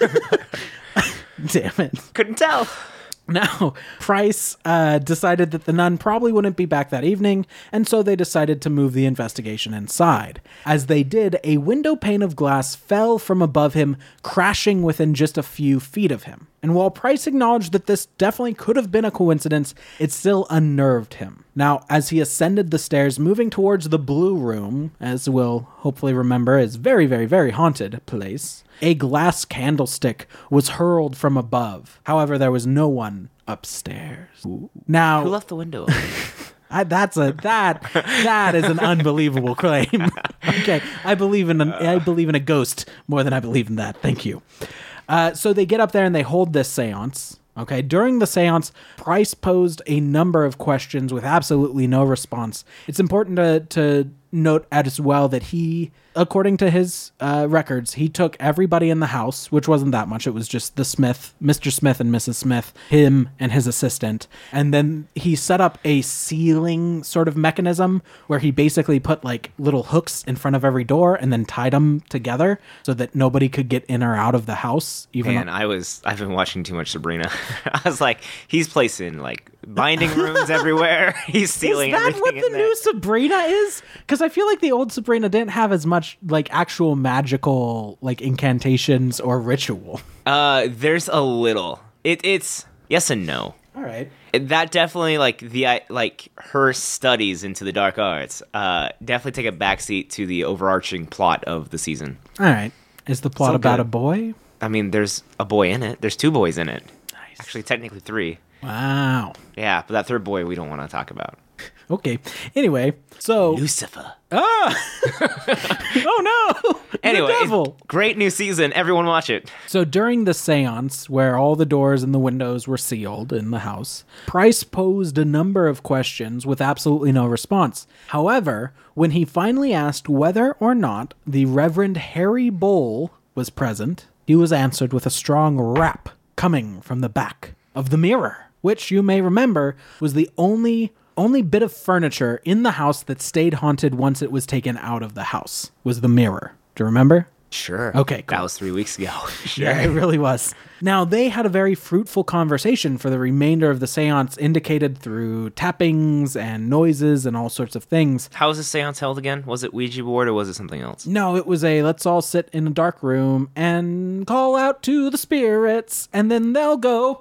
Damn it. Couldn't tell. Now, Price uh, decided that the nun probably wouldn't be back that evening, and so they decided to move the investigation inside. As they did, a window pane of glass fell from above him, crashing within just a few feet of him. And while Price acknowledged that this definitely could have been a coincidence, it still unnerved him. Now, as he ascended the stairs, moving towards the Blue Room, as we'll hopefully remember is very, very, very haunted place, a glass candlestick was hurled from above. However, there was no one upstairs. Ooh. Now, Who left the window open? I, that's a that that is an unbelievable claim. Okay, I believe in a, I believe in a ghost more than I believe in that. Thank you. Uh, so they get up there and they hold this seance. Okay, during the seance, Price posed a number of questions with absolutely no response. It's important to to note as well that he, according to his uh, records, he took everybody in the house, which wasn't that much. It was just the Smith, Mister Smith and Missus Smith, him and his assistant. And then he set up a ceiling sort of mechanism where he basically put like little hooks in front of every door and then tied them together so that nobody could get in or out of the house. Even Man, I was, I've been watching too much Sabrina. I was like, he's placing like binding runes everywhere. He's stealing Is that everything what in the there. new Sabrina is? Because I feel like the old Sabrina didn't have as much like actual magical like incantations or ritual. Uh, there's a little. It, it's yes and no. All right. It- that definitely like the I- like her studies into the dark arts. Uh, definitely take a backseat to the overarching plot of the season. All right. Is the plot So about good. a boy? I mean, there's a boy in it. There's two boys in it. Nice. Actually, technically three. Wow. Yeah, but that third boy we don't want to talk about. Okay. Anyway, so Lucifer. oh no. Anyway, The devil. great new season. Everyone watch it. So during the seance, where all the doors and the windows were sealed in the house, Price posed a number of questions with absolutely no response. However, when he finally asked whether or not the Reverend Harry Bowl was present, he was answered with a strong rap coming from the back of the mirror, which you may remember was the only only bit of furniture in the house that stayed haunted once it was taken out of the house, was the mirror. Do you remember? Sure. Okay, cool. That was three weeks ago. Sure. Yeah, it really was. Now, they had a very fruitful conversation for the remainder of the seance, indicated through tappings and noises and all sorts of things. How was the seance held again? Was it Ouija board or was it something else? No, it was a let's all sit in a dark room and call out to the spirits, and then they'll go,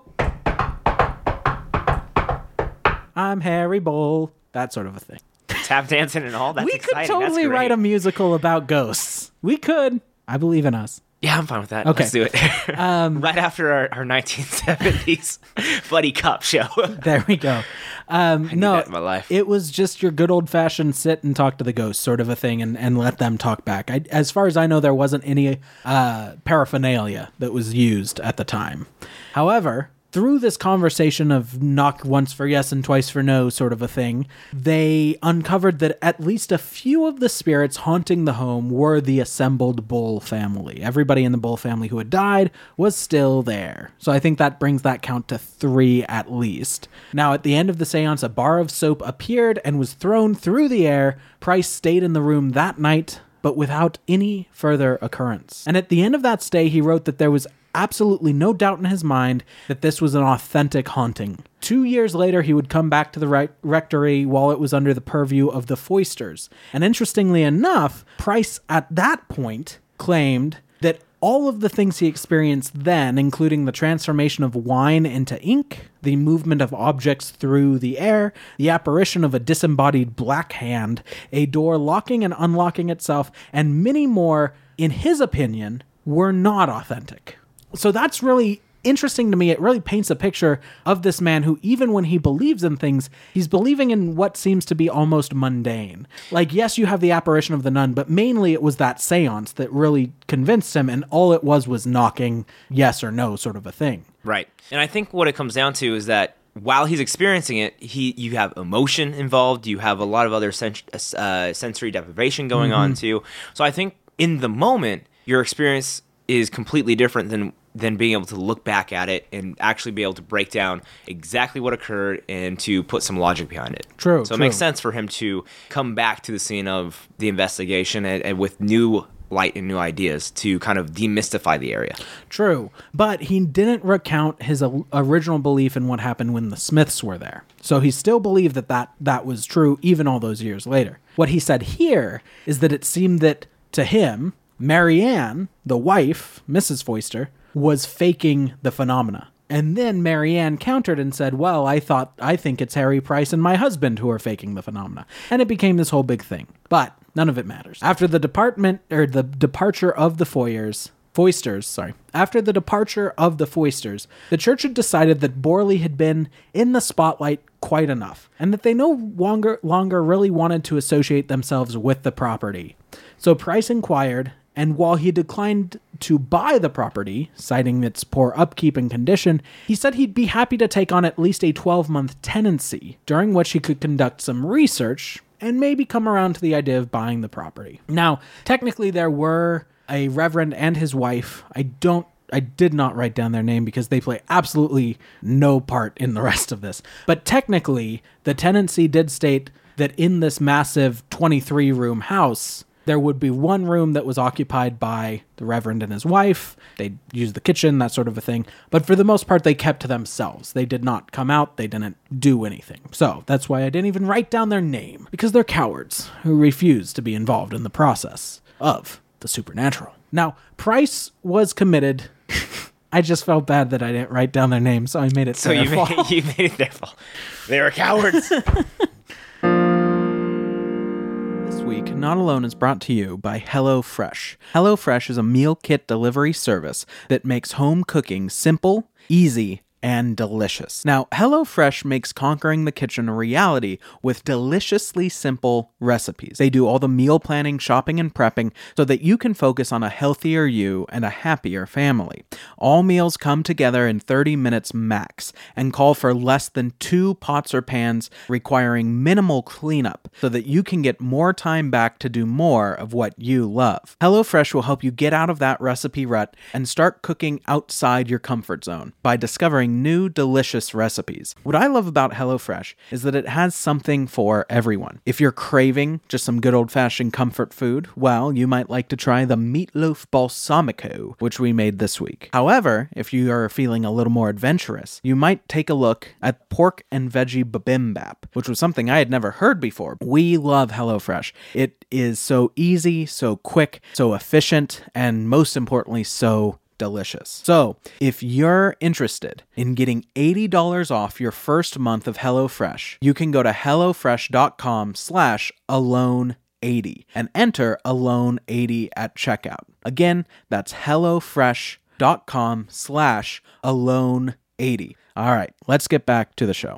I'm Harry Bowl. That sort of a thing. Tap dancing and all? That's we exciting. could totally That's great. write a musical about ghosts. We could. I believe in us. Yeah, I'm fine with that. Okay. Let's do it. Um, right after our, our nineteen seventies buddy cop show. There we go. Um, need no, that in my life. It was just your good old fashioned sit and talk to the ghosts sort of a thing, and, and let them talk back. I, as far as I know, there wasn't any uh, paraphernalia that was used at the time. However, through this conversation of knock once for yes and twice for no sort of a thing, they uncovered that at least a few of the spirits haunting the home were the assembled Bull family. Everybody in the Bull family who had died was still there. So I think that brings that count to three at least. Now, at the end of the seance, a bar of soap appeared and was thrown through the air. Price stayed in the room that night, but without any further occurrence. And at the end of that stay, he wrote that there was absolutely no doubt in his mind that this was an authentic haunting. Two years later, he would come back to the re- rectory while it was under the purview of the Foysters. And interestingly enough, Price at that point claimed that all of the things he experienced then, including the transformation of wine into ink, the movement of objects through the air, the apparition of a disembodied black hand, a door locking and unlocking itself, and many more, in his opinion, were not authentic. So that's really interesting to me. It really paints a picture of this man who, even when he believes in things, he's believing in what seems to be almost mundane. Like, yes, you have the apparition of the nun, but mainly it was that seance that really convinced him, and all it was was knocking yes or no sort of a thing. Right. And I think what it comes down to is that while he's experiencing it, he you have emotion involved. You have a lot of other sen- uh, sensory deprivation going mm-hmm. on too. So I think in the moment, your experience is completely different than than being able to look back at it and actually be able to break down exactly what occurred and to put some logic behind it. True. So true. it makes sense for him to come back to the scene of the investigation and, and with new light and new ideas to kind of demystify the area. True. But he didn't recount his o- original belief in what happened when the Smiths were there. So he still believed that, that that was true even all those years later. What he said here is that it seemed that to him, Marianne, the wife, Missus Foister, was faking the phenomena. And then Marianne countered and said, well, I thought, I think it's Harry Price and my husband who are faking the phenomena. And it became this whole big thing. But none of it matters. After the department, or the departure of the Foyers, Foisters, sorry. After the departure of the Foisters, the church had decided that Borley had been in the spotlight quite enough, and that they no longer, longer really wanted to associate themselves with the property. So Price inquired, and while he declined to buy the property, citing its poor upkeep and condition, he said he'd be happy to take on at least a twelve-month tenancy, during which he could conduct some research and maybe come around to the idea of buying the property. Now, technically there were a reverend and his wife. I don't I did not write down their name because they play absolutely no part in the rest of this. But technically, the tenancy did state that in this massive twenty-three room house, there would be one room that was occupied by the reverend and his wife. They'd use the kitchen, that sort of a thing. But for the most part, they kept to themselves. They did not come out. They didn't do anything. So that's why I didn't even write down their name, because they're cowards who refuse to be involved in the process of the supernatural. Now, Price was committed. I just felt bad that I didn't write down their name, so I made it so their you fault. made, you made it their fault. They were cowards. This week, Not Alone is brought to you by HelloFresh. HelloFresh is a meal kit delivery service that makes home cooking simple, easy, and delicious. Now, HelloFresh makes conquering the kitchen a reality with deliciously simple recipes. They do all the meal planning, shopping, and prepping so that you can focus on a healthier you and a happier family. All meals come together in thirty minutes max and call for less than two pots or pans, requiring minimal cleanup so that you can get more time back to do more of what you love. HelloFresh will help you get out of that recipe rut and start cooking outside your comfort zone by discovering new delicious recipes. What I love about HelloFresh is that it has something for everyone. If you're craving just some good old-fashioned comfort food, well, you might like to try the meatloaf balsamico, which we made this week. However, if you are feeling a little more adventurous, you might take a look at pork and veggie bibimbap, which was something I had never heard before. We love HelloFresh. It is so easy, so quick, so efficient, and most importantly, so delicious. So, if you're interested in getting eighty dollars off your first month of HelloFresh, you can go to HelloFresh.com slash alone80 and enter alone eighty at checkout. Again, that's HelloFresh.com slash alone80. All right, let's get back to the show.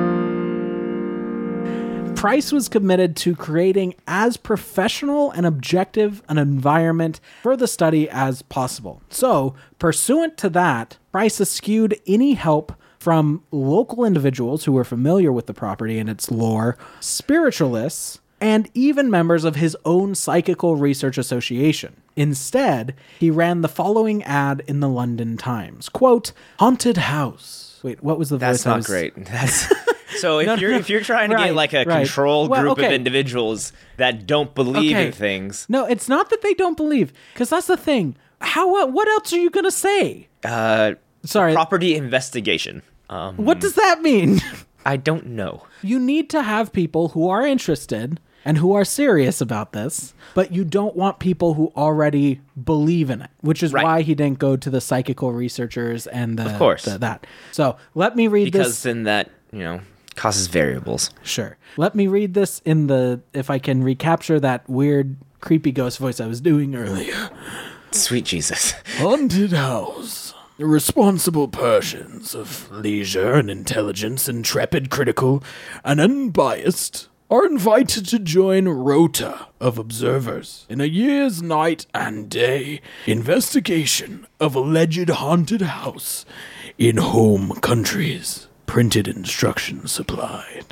Price was committed to creating as professional and objective an environment for the study as possible. So, pursuant to that, Price eschewed any help from local individuals who were familiar with the property and its lore, spiritualists, and even members of his own Psychical Research Association. Instead, he ran the following ad in the London Times. Quote, "Haunted house." Wait, what was the That's voice? I not was... great. That's... So if No, you're no, if you're trying to right, get like a right. control Well, group okay. of individuals that don't believe Okay. in things, No, it's not that they don't believe, because that's the thing. How? uh, What else are you gonna say? uh, Sorry. property investigation. Um, What does that mean? I don't know. You need to have people who are interested and who are serious about this, but you don't want people who already believe in it, which is Right. why he didn't go to the psychical researchers and the, Of course. the- that. So let me read Because this. then that, you know, causes variables. Sure. Let me read this in the, if I can recapture that weird, creepy ghost voice I was doing earlier. Sweet Jesus. Haunted house. Responsible persons of leisure and intelligence, intrepid, critical, and unbiased, are invited to join Rota of observers in a year's night and day investigation of alleged haunted house in home countries. Printed instructions supplied.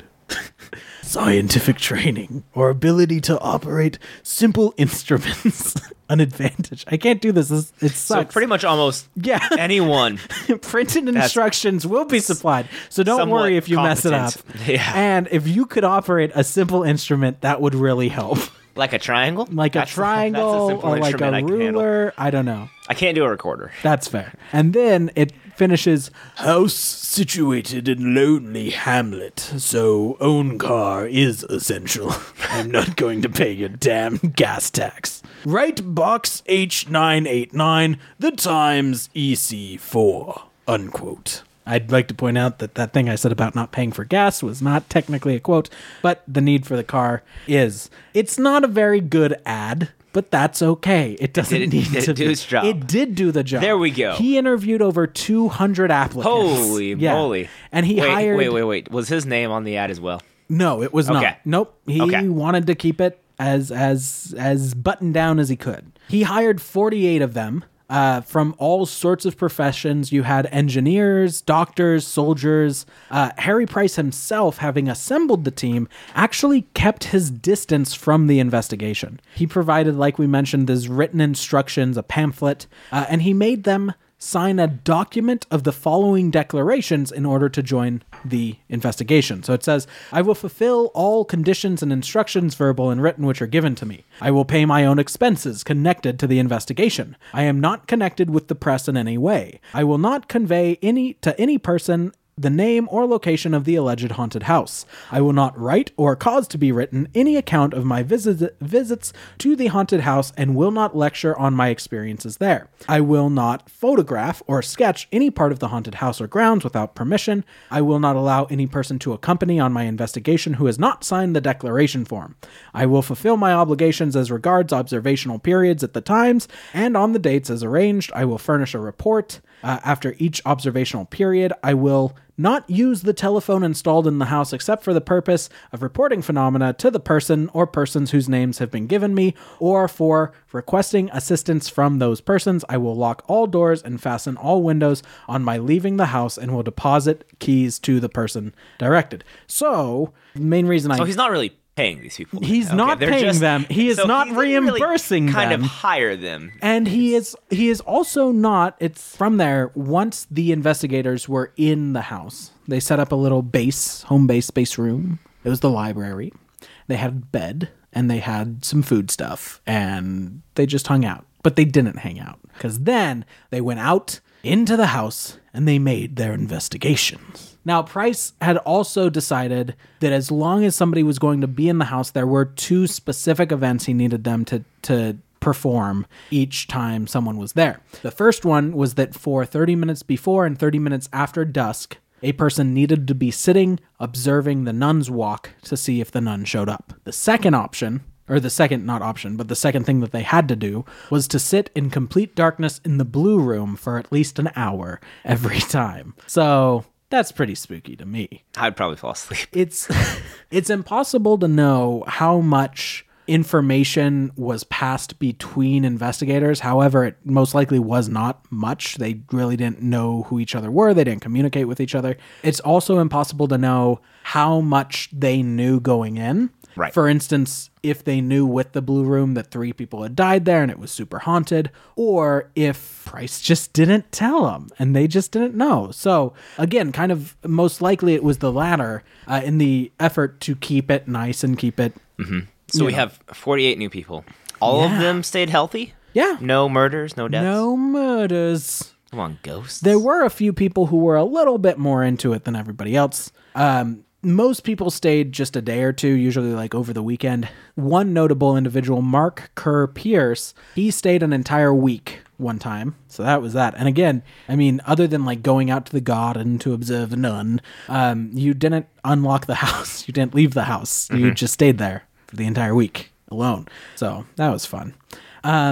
Scientific training or ability to operate simple instruments. An advantage. I can't do this. This- It So sucks. pretty much almost Yeah. anyone. Printed instructions will be supplied. So don't somewhat worry if you mess it up. competent. Yeah. And if you could operate a simple instrument, that would really help. Like a triangle? Like a That's- triangle that's a simple or like instrument a I can handle. ruler. I don't know. I can't do a recorder. That's fair. And then it finishes, house situated in lonely hamlet, so own car is essential. I'm not going to pay your damn gas tax. Right box H nine eight nine, the Times E C four, unquote. I'd like to point out that that thing I said about not paying for gas was not technically a quote, but the need for the car is. It's not a very good ad, but that's okay. It doesn't Did it- need did it to do be. its job? It did do the job. There we go. He interviewed over two hundred applicants. Holy Yeah. moly. And he wait, hired... Wait, wait, wait. Was his name on the ad as well? No, it was not. Okay. Nope. He Okay. wanted to keep it as as as buttoned down as he could. He hired forty-eight of them uh, from all sorts of professions. You had engineers, doctors, soldiers. Uh, Harry Price himself, having assembled the team, actually kept his distance from the investigation. He provided, like we mentioned, these written instructions, a pamphlet, uh, and he made them sign a document of the following declarations in order to join the investigation. So it says, I will fulfill all conditions and instructions, verbal and written, which are given to me. I will pay my own expenses connected to the investigation. I am not connected with the press in any way. I will not convey any to any person the name or location of the alleged haunted house. I will not write or cause to be written any account of my visit, visits to the haunted house and will not lecture on my experiences there. I will not photograph or sketch any part of the haunted house or grounds without permission. I will not allow any person to accompany on my investigation who has not signed the declaration form. I will fulfill my obligations as regards observational periods at the times and on the dates as arranged. I will furnish a report. Uh, after each observational period, I will not use the telephone installed in the house except for the purpose of reporting phenomena to the person or persons whose names have been given me, or for requesting assistance from those persons. I will lock all doors and fasten all windows on my leaving the house and will deposit keys to the person directed. So, the main reason I... So he's not really paying these people. He's Okay, not they're paying just- them. He is so not he didn't really reimbursing kind them. of hire them. And he is he is also not, it's from there, once the investigators were in the house, they set up a little base, home base, base room. It was the library. They had a bed, and they had some food stuff, and they just hung out. But they didn't hang out, because then they went out into the house, and they made their investigations. Now, Price had also decided that as long as somebody was going to be in the house, there were two specific events he needed them to, to perform each time someone was there. The first one was that for thirty minutes before and thirty minutes after dusk, a person needed to be sitting, observing the nuns walk to see if the nun showed up. The second option, or the second, not option, but the second thing that they had to do was to sit in complete darkness in the blue room for at least an hour every time. So that's pretty spooky to me. I'd probably fall asleep. It's it's impossible to know how much information was passed between investigators. However, it most likely was not much. They really didn't know who each other were. They didn't communicate with each other. It's also impossible to know how much they knew going in. Right. For instance, if they knew with the Blue Room that three people had died there and it was super haunted, or if Price just didn't tell them and they just didn't know. So again, kind of most likely it was the latter uh, in the effort to keep it nice and keep it. Mm-hmm. So we know. have forty-eight new people. All Yeah. of them stayed healthy? Yeah. No murders, no deaths? No murders. Come on, ghosts. There were a few people who were a little bit more into it than everybody else. Um, most people stayed just a day or two, usually like over the weekend. One notable individual, Mark Kerr Pierce, he stayed an entire week one time. So that was that. And again, I mean, other than like going out to the garden to observe a nun, um, you didn't unlock the house. You didn't leave the house. Mm-hmm. You just stayed there for the entire week alone. So that was fun. Um,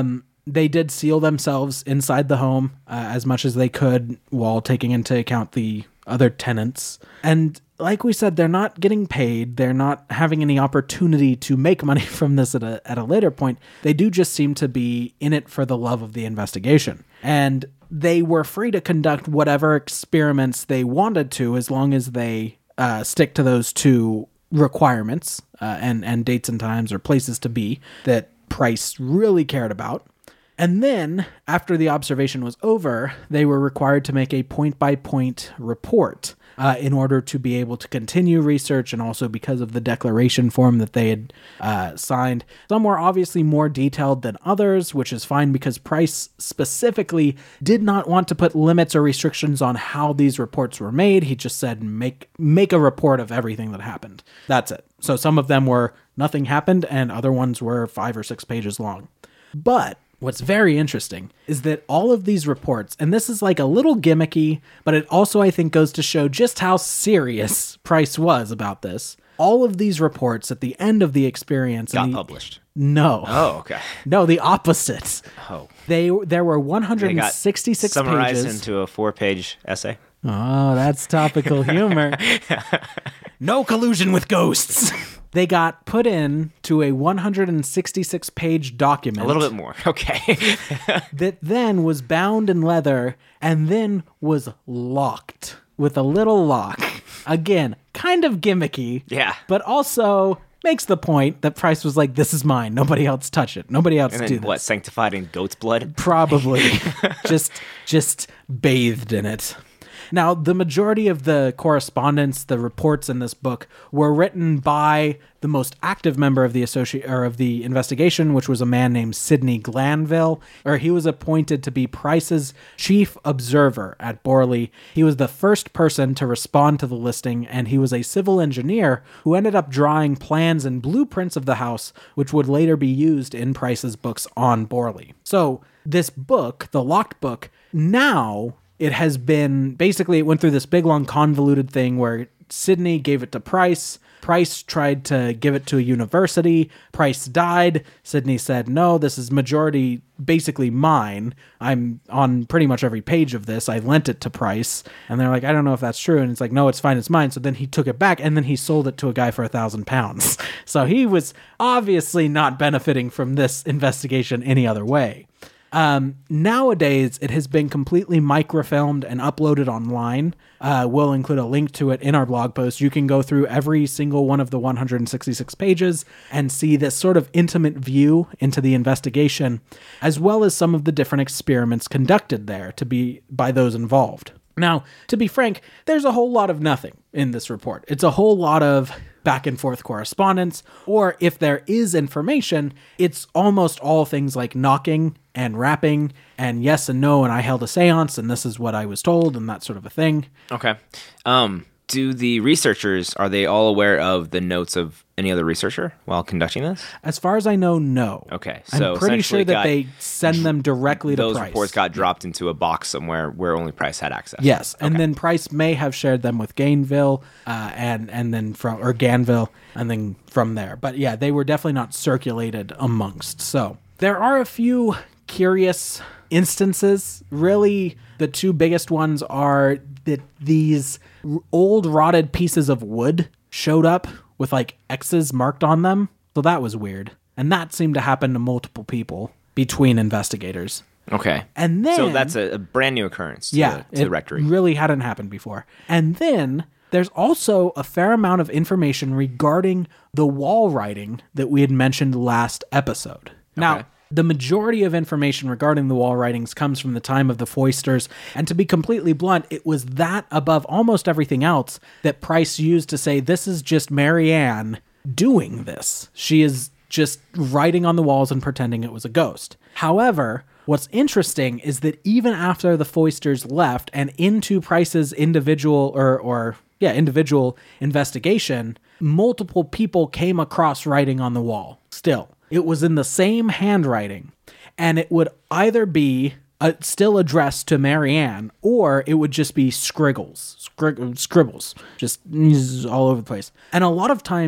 they did seal themselves inside the home uh, as much as they could while taking into account the other tenants. And like we said, they're not getting paid. They're not having any opportunity to make money from this at a, at a later point. They do just seem to be in it for the love of the investigation. And they were free to conduct whatever experiments they wanted to as long as they uh, stick to those two requirements uh, and, and dates and times or places to be that Price really cared about. And then, after the observation was over, they were required to make a point-by-point report uh, in order to be able to continue research, and also because of the declaration form that they had uh, signed. Some were obviously more detailed than others, which is fine because Price specifically did not want to put limits or restrictions on how these reports were made. He just said, make, make a report of everything that happened. That's it. So some of them were nothing happened, and other ones were five or six pages long. But what's very interesting is that all of these reports, and this is like a little gimmicky, but it also, I think, goes to show just how serious Price was about this. All of these reports at the end of the experience got the, published. No. Oh, okay. No, the opposite. Oh. They there were one hundred sixty-six they got summarized pages. into a four-page essay. Oh, that's topical humor. No collusion with ghosts. They got put in to a one hundred sixty-six page document. A little bit more. Okay. that then was bound in leather and then was locked with a little lock. Again, kind of gimmicky. Yeah. But also makes the point that Price was like, this is mine. Nobody else touch it. Nobody else and then, do this. What, sanctified in goat's blood? Probably. just, just bathed in it. Now, the majority of the correspondence, the reports in this book, were written by the most active member of the associ- or of the investigation, which was a man named Sidney Glanville, or he was appointed to be Price's chief observer at Borley. He was the first person to respond to the listing, and he was a civil engineer who ended up drawing plans and blueprints of the house, which would later be used in Price's books on Borley. So this book, the Locked Book, now it has been, basically it went through this big long convoluted thing where Sidney gave it to Price. Price tried to give it to a university. Price died. Sidney said, no, this is majority basically mine. I'm on pretty much every page of this. I lent it to Price. And they're like, I don't know if that's true. And it's like, no, it's fine. It's mine. So then he took it back and then he sold it to a guy for a thousand pounds. So he was obviously not benefiting from this investigation any other way. Um, nowadays, it has been completely microfilmed and uploaded online. Uh, we'll include a link to it in our blog post. You can go through every single one of the one hundred sixty-six pages and see this sort of intimate view into the investigation, as well as some of the different experiments conducted there to be by those involved. Now, to be frank, there's a whole lot of nothing in this report. It's a whole lot of back and forth correspondence, or if there is information, it's almost all things like knocking and rapping and yes and no, and I held a seance and this is what I was told and that sort of a thing. Okay. Um, do the researchers, are they all aware of the notes of any other researcher while conducting this? As far as I know, no. Okay. So I'm pretty sure essentially that got- they send them directly to Those Price. reports got dropped into a box somewhere where only Price had access. Yes, and Okay. then Price may have shared them with Gainville, uh, and and then from or Ganville, and then from there. But yeah, they were definitely not circulated amongst. So there are a few curious instances. Really, the two biggest ones are that these r- old rotted pieces of wood showed up with like X's marked on them. So that was weird, and that seemed to happen to multiple people between investigators. Okay. And then So that's a, a brand new occurrence to, yeah, to the it rectory. really hadn't happened before. And then there's also a fair amount of information regarding the wall writing that we had mentioned last episode. Now, Okay. the majority of information regarding the wall writings comes from the time of the Foysters, and to be completely blunt, it was that above almost everything else that Price used to say, this is just Marianne doing this. She is just writing on the walls and pretending it was a ghost. However, what's interesting is that even after the Foysters left and into Price's individual or or yeah, individual investigation, multiple people came across writing on the wall. Still, it was in the same handwriting, and it would either be uh, still addressed to Marianne, or it would just be scriggles, scrig- scribbles, just all over the place. And a lot of times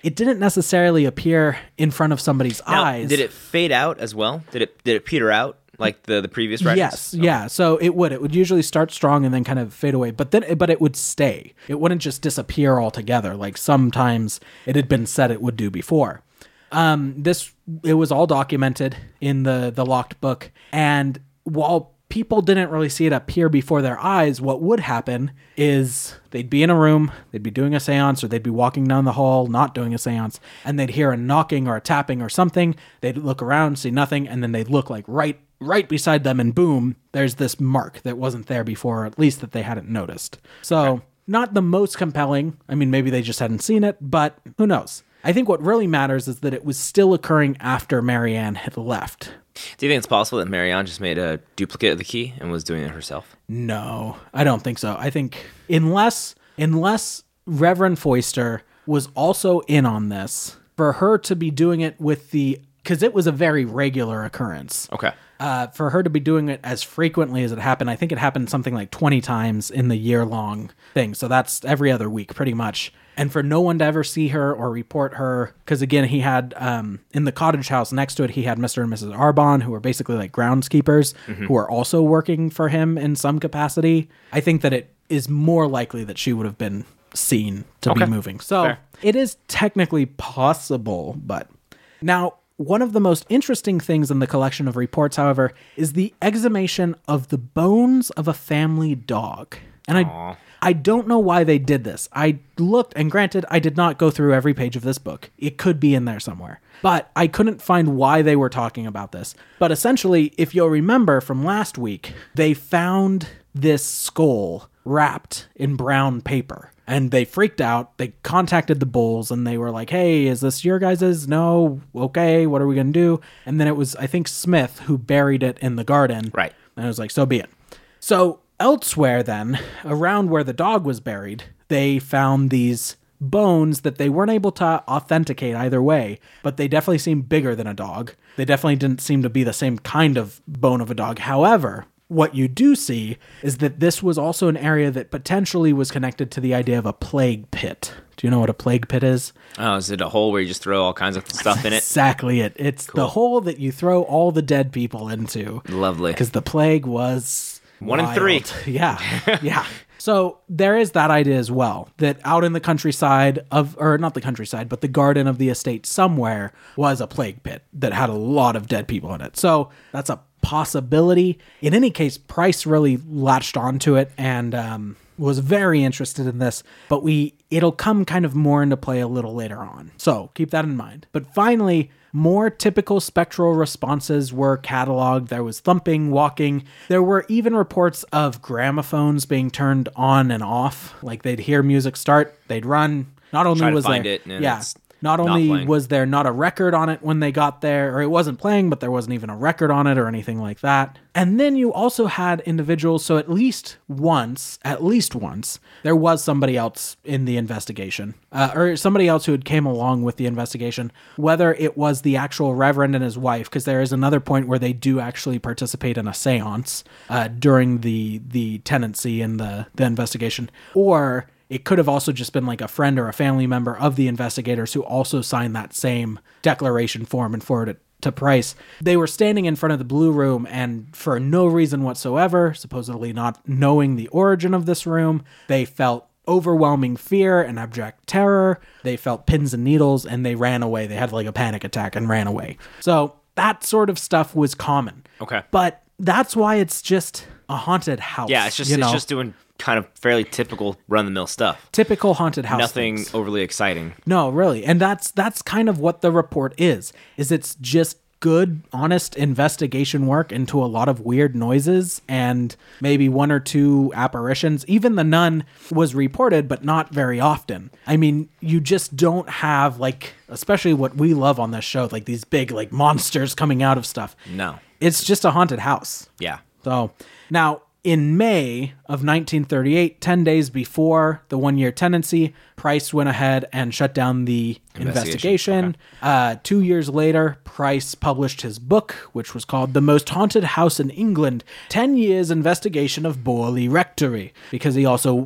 it didn't necessarily appear in front of somebody's Now, eyes. did it fade out as well? Did it did it peter out like the, the previous writings? Yes, yeah. So it would. It would usually start strong and then kind of fade away. But then, but it would stay. It wouldn't just disappear altogether, like sometimes it had been said it would do before. Um, this it was all documented in the the locked book, and while people didn't really see it appear before their eyes, what would happen is they'd be in a room, they'd be doing a seance, or they'd be walking down the hall, not doing a seance, and they'd hear a knocking or a tapping or something. They'd look around, see nothing, and then they'd look like right, right beside them, and boom, there's this mark that wasn't there before, or at least that they hadn't noticed. So, okay. Not the most compelling. I mean, maybe they just hadn't seen it, but who knows? I think what really matters is that it was still occurring after Marianne had left. Do you think it's possible that Marianne just made a duplicate of the key and was doing it herself? No, I don't think so. I think unless unless Reverend Foister was also in on this, for her to be doing it with the... Because it was a very regular occurrence. Okay. Uh, for her to be doing it as frequently as it happened, I think it happened something like twenty times in the year-long thing. So that's every other week, pretty much. And for no one to ever see her or report her, because again, he had, um, in the cottage house next to it, he had Mister and Missus Arbonne, who were basically like groundskeepers, mm-hmm. who are also working for him in some capacity. I think that it is more likely that she would have been seen to okay. be moving. So Fair. It is technically possible, but... Now, one of the most interesting things in the collection of reports, however, is the exhumation of the bones of a family dog. And I... I don't know why they did this. I looked, and granted, I did not go through every page of this book. It could be in there somewhere. But I couldn't find why they were talking about this. But essentially, if you'll remember from last week, they found this skull wrapped in brown paper. And they freaked out. They contacted the Bulls, and they were like, hey, is this your guys's? No? Okay, what are we going to do? And then it was, I think, Smith who buried it in the garden. Right. And I was like, so be it. So... Elsewhere, then, around where the dog was buried, they found these bones that they weren't able to authenticate either way, but they definitely seemed bigger than a dog. They definitely didn't seem to be the same kind of bone of a dog. However, what you do see is that this was also an area that potentially was connected to the idea of a plague pit. Do you know what a plague pit is? Oh, is it a hole where you just throw all kinds of stuff in it? Exactly it. It's cool. The hole that you throw all the dead people into. Lovely. Because the plague was... One wild. in three. Yeah, yeah. So there is that idea as well, that out in the countryside of, or not the countryside, but the garden of the estate somewhere was a plague pit that had a lot of dead people in it. So that's a possibility. In any case, Price really latched onto it and um, was very interested in this, but we it'll come kind of more into play a little later on. So keep that in mind. But finally, more typical spectral responses were cataloged. There was thumping, walking. There were even reports of gramophones being turned on and off. Like they'd hear music start, they'd run. Not only Try to was find there, it, and yeah, it's not not only playing. was there not a record on it when they got there, or it wasn't playing, but there wasn't even a record on it or anything like that. And then you also had individuals, so at least once, at least once, there was somebody else in the investigation, uh, or somebody else who had came along with the investigation, whether it was the actual Reverend and his wife, because there is another point where they do actually participate in a seance uh, during the the tenancy and the, the investigation, or... It could have also just been like a friend or a family member of the investigators who also signed that same declaration form and forwarded it to Price. They were standing in front of the Blue Room, and for no reason whatsoever, supposedly not knowing the origin of this room, they felt overwhelming fear and abject terror. They felt pins and needles, and they ran away. They had like a panic attack and ran away. So that sort of stuff was common. Okay. But that's why it's just a haunted house. Yeah, it's just you know? it's just doing kind of fairly typical run-of-the-mill stuff. Typical haunted house. Nothing things. overly exciting. No, really. And that's that's kind of what the report is. Is it's just good, honest investigation work into a lot of weird noises and maybe one or two apparitions. Even the nun was reported, but not very often. I mean, you just don't have, like, especially what we love on this show, like these big, like, monsters coming out of stuff. No. It's just a haunted house. Yeah. So, now... In May of nineteen thirty-eight, ten days before the one-year tenancy, Price went ahead and shut down the investigation. Investigation. Uh, two years later, Price published his book, which was called The Most Haunted House in England, ten years Investigation of Borley Rectory, because he also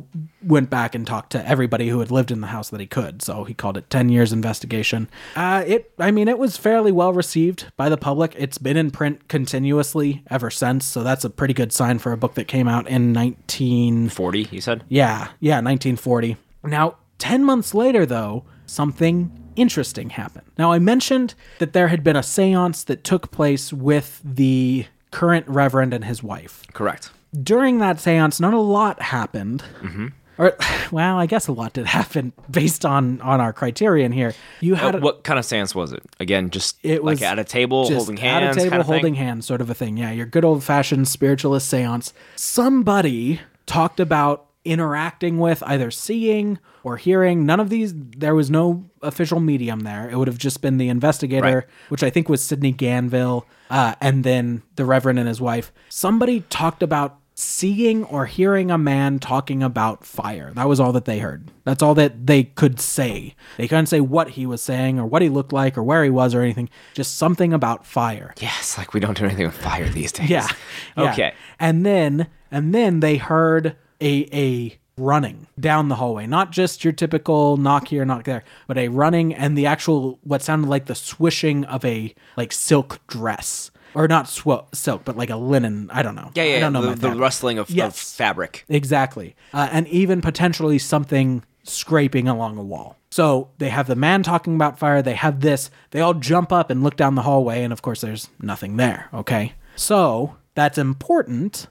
went back and talked to everybody who had lived in the house that he could. So he called it ten years investigation. Uh, it, I mean, it was fairly well received by the public. It's been in print continuously ever since. So that's a pretty good sign for a book that came out in nineteen forty, you said? Yeah, yeah, nineteen forty. Now, ten months later, though, something interesting happened. Now, I mentioned that there had been a seance that took place with the current reverend and his wife. Correct. During that seance, not a lot happened. Mm-hmm. Or, well, I guess a lot did happen based on, on our criterion here. You had Uh, a, what kind of seance was it? Again, just it was like at a table, just holding hands, at a table, kind of holding thing? hands, sort of a thing. Yeah, your good old fashioned spiritualist seance. Somebody talked about interacting with, either seeing or hearing. None of these, there was no official medium there. It would have just been the investigator, Right. which I think was Sidney Ganville, uh, and then the Reverend and his wife. Somebody talked about seeing or hearing a man talking about fire. That was all that they heard. That's all that they could say. They couldn't say what he was saying or what he looked like or where he was or anything. Just something about fire. Yes, like we don't do anything with fire these days. Yeah. yeah. Okay. And then and then they heard a a running down the hallway. Not just your typical knock here, knock there, but a running and the actual what sounded like the swishing of a like silk dress. Or not sw- silk, but like a linen. I don't know. Yeah, yeah, I don't know the, my the fabric. rustling of, Yes. of fabric. Exactly. Uh, and even potentially something scraping along a wall. So they have the man talking about fire. They have this. They all jump up and look down the hallway. And of course, there's nothing there. Okay. So that's important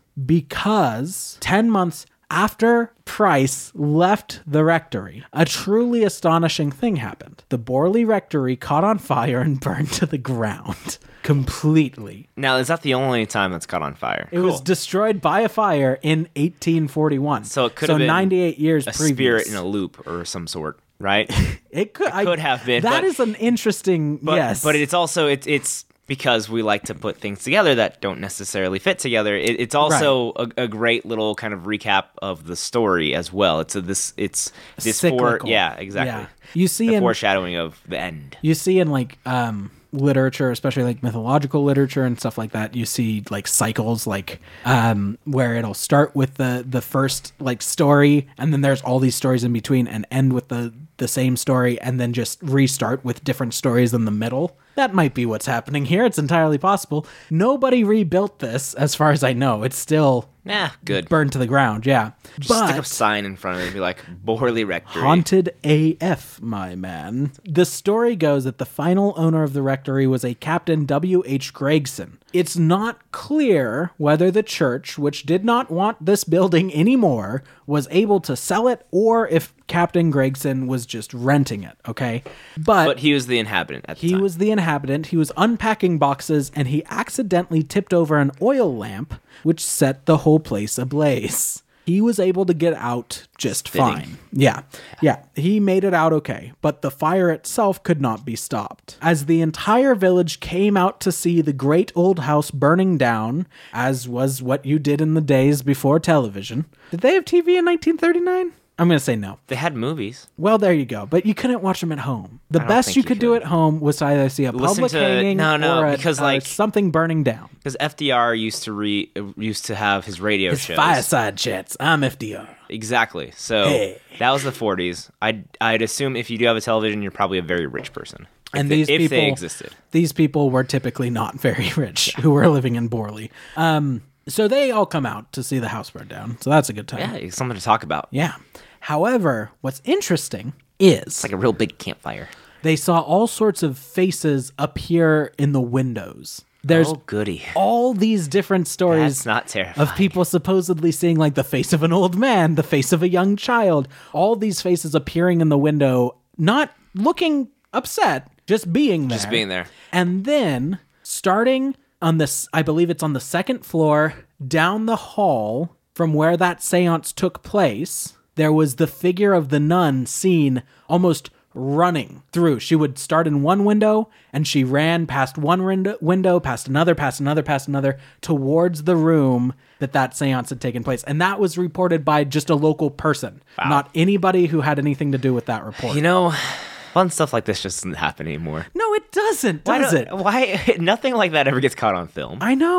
because ten months after Price left the rectory, a truly astonishing thing happened. The Borley Rectory caught on fire and burned to the ground completely. Now, is that the only time that's caught on fire? It was destroyed by a fire in eighteen forty-one. So it could so have been ninety-eight years a previous. spirit in a loop or some sort, right? It could, I- could have been, That but- is an interesting. But, yes, but it's also it's it's because we like to put things together that don't necessarily fit together. It, it's also a, a great little kind of recap of the story as well. It's a, this it's this for Cyclical. yeah exactly. Yeah. You see the in foreshadowing of the end. you see in like um literature, especially like mythological literature and stuff like that, you see like cycles, like um where it'll start with the the first like story, and then there's all these stories in between, and end with the the same story, and then just restart with different stories in the middle. That might be what's happening here. It's entirely possible. Nobody rebuilt this, as far as I know. It's still Nah, good. burned to the ground. Yeah, Just stick a but sign in front of it and be like Borley Rectory. haunted A F, my man. The story goes that the final owner of the rectory was a Captain W H Gregson. It's not clear whether the church, which did not want this building anymore, was able to sell it, or if Captain Gregson was just renting it, okay? But, But he was the inhabitant at the he time. was the inhabitant. He was unpacking boxes, and he accidentally tipped over an oil lamp, which set the whole place ablaze. He was able to get out just Fitting. fine. Yeah. Yeah. He made it out okay, but the fire itself could not be stopped. As the entire village came out to see the great old house burning down, as was what you did in the days before television. Did they have T V in nineteen thirty-nine? I'm going to say no. They had movies. Well, there you go. But you couldn't watch them at home. The don't best think you you could do could. at home was to either see a Listen public to- hanging no, no, or a, because, uh, like- something burning down. Because F D R used to re uh, used to have his radio His shows. fireside chats. I'm F D R. Exactly. So Hey. that was the forties. I'd I'd assume if you do have a television, you're probably a very rich person. If And they, these if people they existed. These people were typically not very rich who were living in Borley. Um, so they all come out to see the house burn down. So that's a good time. Yeah, it's something to talk about. Yeah. However, what's interesting is It's like a real big campfire. they saw all sorts of faces appear in the windows. There's oh goody. all these different stories That's not terrifying. of people supposedly seeing like the face of an old man, the face of a young child, all these faces appearing in the window, not looking upset, just being there. Just being there. And then starting on this, I believe it's on the second floor, down the hall from where that seance took place, there was the figure of the nun seen almost running through. She would start in one window and she ran past one window, window, past another, past another, past another, towards the room that that seance had taken place. And that was reported by just a local person, Wow. not anybody who had anything to do with that report. You know, fun stuff like this just doesn't happen anymore. no, it doesn't, Why does don't- it? Why nothing like that ever gets caught on film? I know.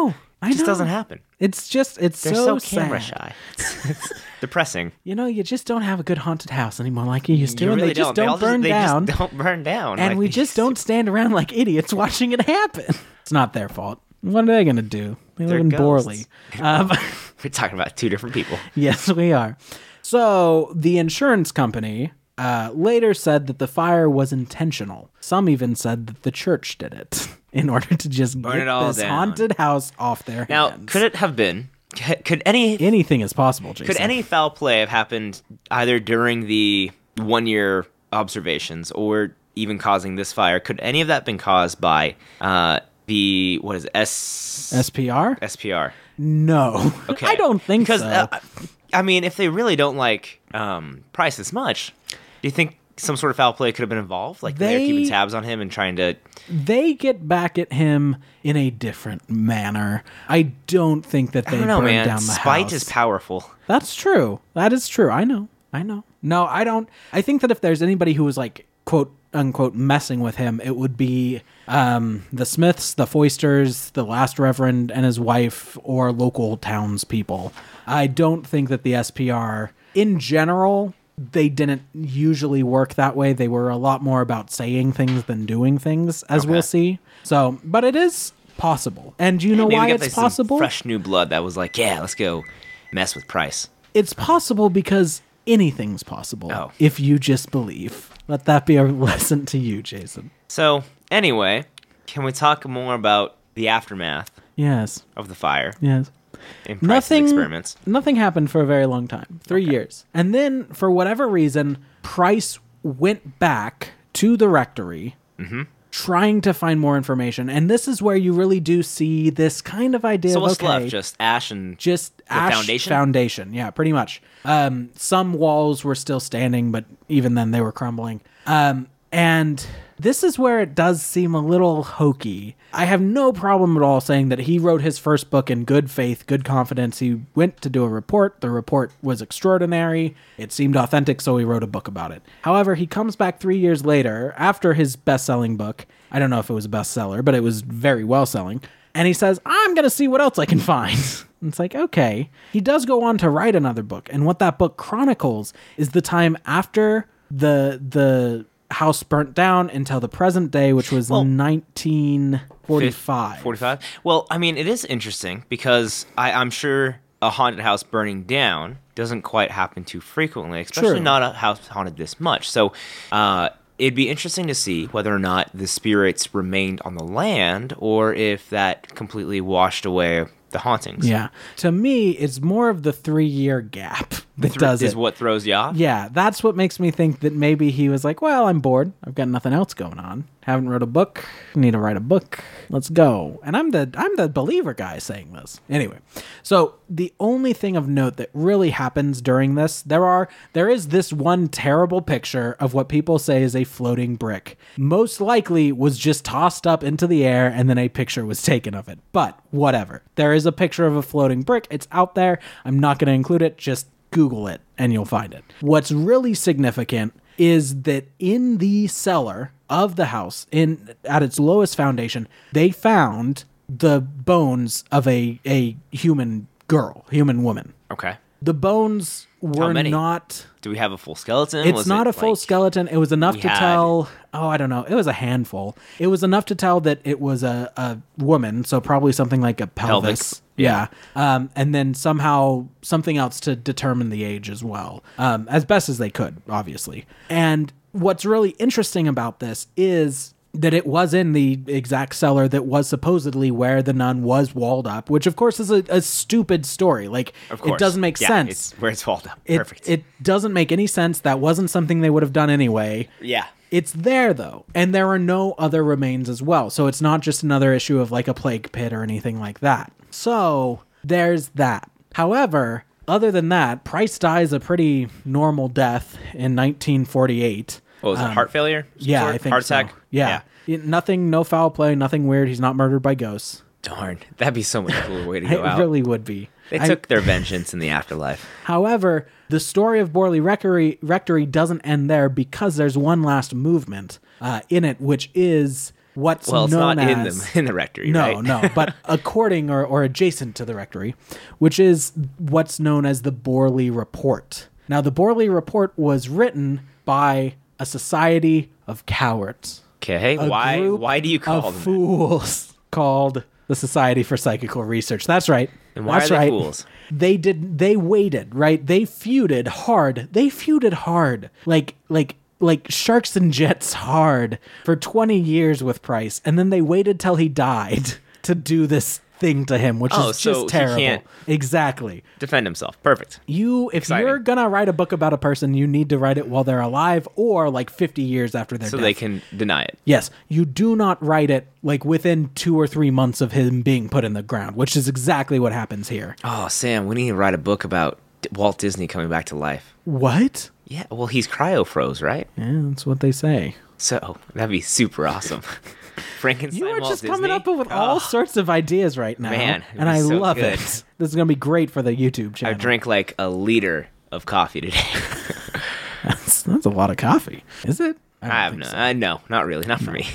I just know. doesn't happen. It's just, it's They're so, so, camera sad. shy. It's depressing. You know, you just don't have a good haunted house anymore like you used to, You and really they just They don't, all burn they down. Just don't burn down. and Like, we they just don't stand around like idiots watching it happen. It's not their fault. What are they going to do? They They're live in ghosts. Borley. Um, We're talking about two different people. yes, we are. So the insurance company uh, later said that the fire was intentional. Some even said that the church did it in order to just Burn get it all this down. haunted house off their Now, hands. could it have been? Could any Anything is possible, Jason. could any foul play have happened either during the one year observations or even causing this fire? Could any of that been caused by uh, the what is it, S S P R? S P R? No. Okay, I don't think because, so. uh, I mean, if they really don't like um, Price as much, do you think some sort of foul play could have been involved? Like they're They- keeping tabs on him and trying to. They get back at him in a different manner. I don't think that I they don't know, burn man. down the Spite house. is powerful. That's true. That is true. I know. I know. No, I don't. I think that if there's anybody who was like, quote unquote, messing with him, it would be um, the Smiths, the Foysters, the last Reverend and his wife, or local townspeople. I don't think that the S P R, in general, they didn't usually work that way. They were a lot more about saying things than doing things, as Okay. we'll see. So, but it is possible. And do you know Maybe why get it's like some possible? fresh new blood that was like, yeah, let's go mess with Price. It's possible because anything's possible Oh. if you just believe. Let that be a lesson to you, Jason. So, anyway, can we talk more about the aftermath Yes. of the fire Yes. in Price's Nothing experiments? Nothing happened for a very long time. Three years. And then for whatever reason, Price went back to the rectory Mm-hmm. trying to find more information. And this is where you really do see this kind of idea So of what's okay, left? Just ash and just the ash foundation? foundation. Yeah, pretty much. Um, some walls were still standing, but even then they were crumbling. Um, and this is where it does seem a little hokey. I have no problem at all saying that he wrote his first book in good faith, good confidence. He went to do a report. The report was extraordinary. It seemed authentic, so he wrote a book about it. However, he comes back three years later after his best-selling book. I don't know if it was a bestseller, but it was very well-selling. And he says, I'm going to see what else I can find. And it's like, okay. He does go on to write another book. And what that book chronicles is the time after the the house burnt down until the present day, which was Well, nineteen forty-five. forty-five? Well, I mean, it is interesting because I, I'm sure a haunted house burning down doesn't quite happen too frequently, especially True. not a house haunted this much. So uh, it'd be interesting to see whether or not the spirits remained on the land or if that completely washed away the hauntings. Yeah. To me, it's more of the three-year gap that Thr- does is it. what throws you off? Yeah, that's what makes me think that maybe he was like, well, I'm bored. I've got nothing else going on. Haven't wrote a book. Need to write a book. Let's go. And I'm the I'm the believer guy saying this. Anyway, so the only thing of note that really happens during this, there are there is this one terrible picture of what people say is a floating brick. Most likely was just tossed up into the air and then a picture was taken of it. But whatever. There is a picture of a floating brick. It's out there. I'm not going to include it. Just Google it and you'll find it. What's really significant is that in the cellar of the house, in at its lowest foundation, they found the bones of a, a human girl, human woman. Okay. The bones were many? not... Do we have a full skeleton? It's Was not it, a full like- skeleton. It was enough we to had- tell... Oh, I don't know. It was a handful. It was enough to tell that it was a, a woman, so probably something like a pelvis. Pelvic. Yeah. Um, and then somehow something else to determine the age as well, um, as best as they could, obviously. And what's really interesting about this is that it was in the exact cellar that was supposedly where the nun was walled up, which of course is a, a stupid story. Like, Of course. it doesn't make Yeah, sense. It's where it's walled up. It, Perfect. it doesn't make any sense. That wasn't something they would have done anyway. yeah. It's there, though, and there are no other remains as well. So it's not just another issue of like a plague pit or anything like that. So there's that. However, other than that, Price dies a pretty normal death in nineteen forty-eight. What was it? Heart failure? Some Yeah, sort? I think Heart so. attack? Yeah. Y- Nothing, no foul play, nothing weird. He's not murdered by ghosts. Darn. That'd be so much cooler way to It go out. really would be. They I- took their vengeance in the afterlife. However, the story of Borley Rectory, Rectory doesn't end there because there's one last movement uh, in it, which is what's Well, it's known not in as the in the rectory, no, right? no, but according or, or adjacent to the rectory, which is what's known as the Borley Report. Now, the Borley Report was written by a society of cowards. Okay, A why group why do you call of them fools called the Society for Psychical Research. That's right. that? And why That's are they right. fools? They did. They waited. Right. They feuded hard. They feuded hard. Like like like sharks and jets hard for twenty years with Price, and then they waited till he died to do this thing to him, which Oh, is so just he terrible. can't- Exactly. Defend himself. Perfect. You, if Exciting. you're gonna write a book about a person, you need to write it while they're alive or like fifty years after their So death. they can deny it. Yes, you do not write it like within two or three months of him being put in the ground, which is exactly what happens here. Oh, Sam, we need to write a book about D- Walt Disney coming back to life. What? Yeah, well, he's cryo-froze, right? Yeah, that's what they say. So that'd be super awesome. Frankenstein, You are Walt just Disney? coming up with all Oh, sorts of ideas right now, Man, it and would I be so love good. it. This is gonna be great for the YouTube I channel. drank like a liter of coffee today. That's, that's a lot of coffee, is it? don't I have think no, so. uh, no, not really, not for me.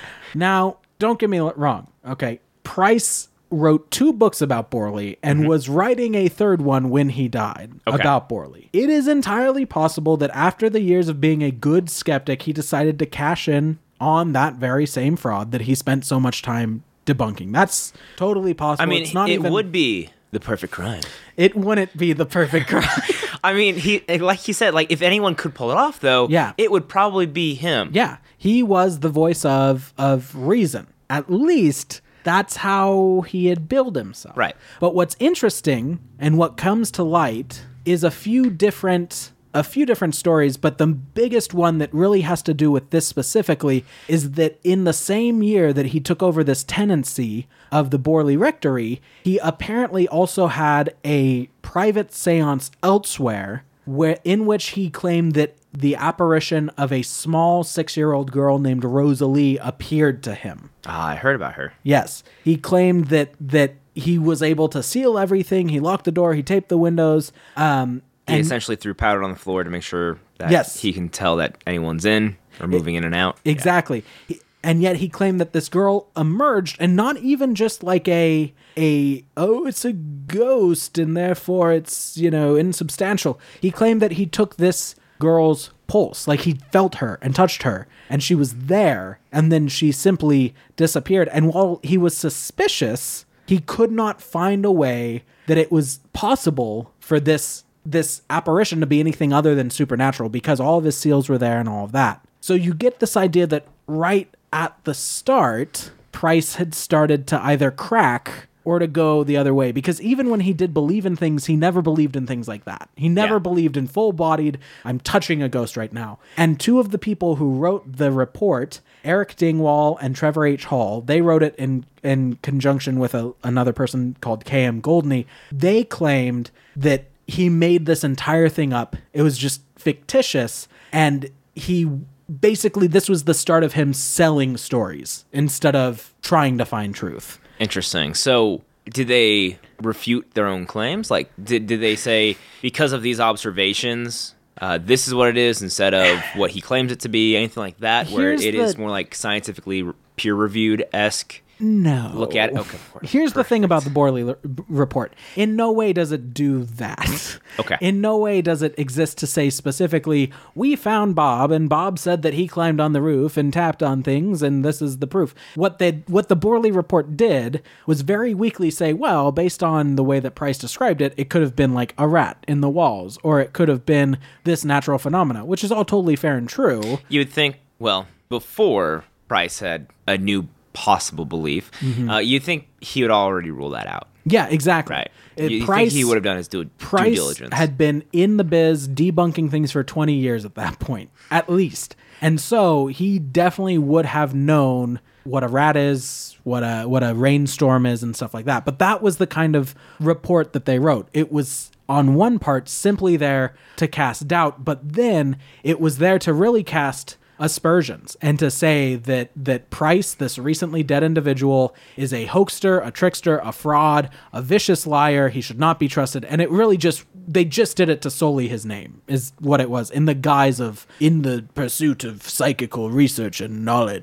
Now, don't get me wrong. Okay, Price wrote two books about Borley and was writing a third one when he died Mm-hmm. Okay. about Borley. It is entirely possible that after the years of being a good skeptic, he decided to cash in on that very same fraud that he spent so much time debunking. That's totally possible. I mean, it's not it even, would be the perfect crime. It wouldn't be the perfect crime. I mean, he like he said, like if anyone could pull it off, though, Yeah. it would probably be him. Yeah, he was the voice of of reason. At least that's how he had billed himself. Right. But what's interesting and what comes to light is a few different a few different stories, but the biggest one that really has to do with this specifically is that in the same year that he took over this tenancy of the Borley Rectory, he apparently also had a private seance elsewhere where in which he claimed that the apparition of a small six-year-old girl named Rosalie appeared to him. Ah, I heard about her. Yes, he claimed that that he was able to seal everything. He locked the door. He taped the windows. Um, He and essentially threw powder on the floor to make sure that Yes. he can tell that anyone's in or moving in and out. exactly. He- And yet he claimed that this girl emerged, and not even just like a a oh, it's a ghost, and therefore it's, you know, insubstantial. He claimed that he took this girl's pulse, like he felt her and touched her, and she was there, and then she simply disappeared. And while he was suspicious, he could not find a way that it was possible for this this apparition to be anything other than supernatural, because all of his seals were there and all of that. So you get this idea that right at the start, Price had started to either crack or to go the other way, because even when he did believe in things, he never believed in things like that. He never Yeah. believed in full-bodied, I'm touching a ghost right now. And two of the people who wrote the report, Eric Dingwall and Trevor H. Hall, they wrote it in, in conjunction with a, another person called K M Goldney. They claimed that he made this entire thing up. It was just fictitious, and he basically, this was the start of him selling stories instead of trying to find truth. Interesting. So, did they refute their own claims? Like, did did they say because of these observations, uh, this is what it is instead of what he claims it to be? Anything like that, where Here's it is the- more like scientifically peer reviewed esque? No. Look at it. Okay, of course. Here's the thing about the Borley l- b- report. In no way does it do that. Okay. In no way does it exist to say specifically, we found Bob, and Bob said that he climbed on the roof and tapped on things, and this is the proof. What they, what the Borley report did was very weakly say, well, based on the way that Price described it, it could have been like a rat in the walls, or it could have been this natural phenomena, which is all totally fair and true. You would think, well, before Price had a new possible belief, Mm-hmm. uh, you'd think he would already rule that out. Yeah, exactly. Right. Uh, You, you Price- think he would have done his due, due Price diligence. had been in the biz debunking things for twenty years at that point, at least. And so he definitely would have known what a rat is, what a what a rainstorm is, and stuff like that. But that was the kind of report that they wrote. It was on one part simply there to cast doubt, but then it was there to really cast aspersions and to say that that Price, this recently dead individual, is a hoaxer, a trickster, a fraud, a vicious liar. He should not be trusted. And it really just, they just did it to sully his name, is what it was, in the guise of in the pursuit of psychical research and knowledge.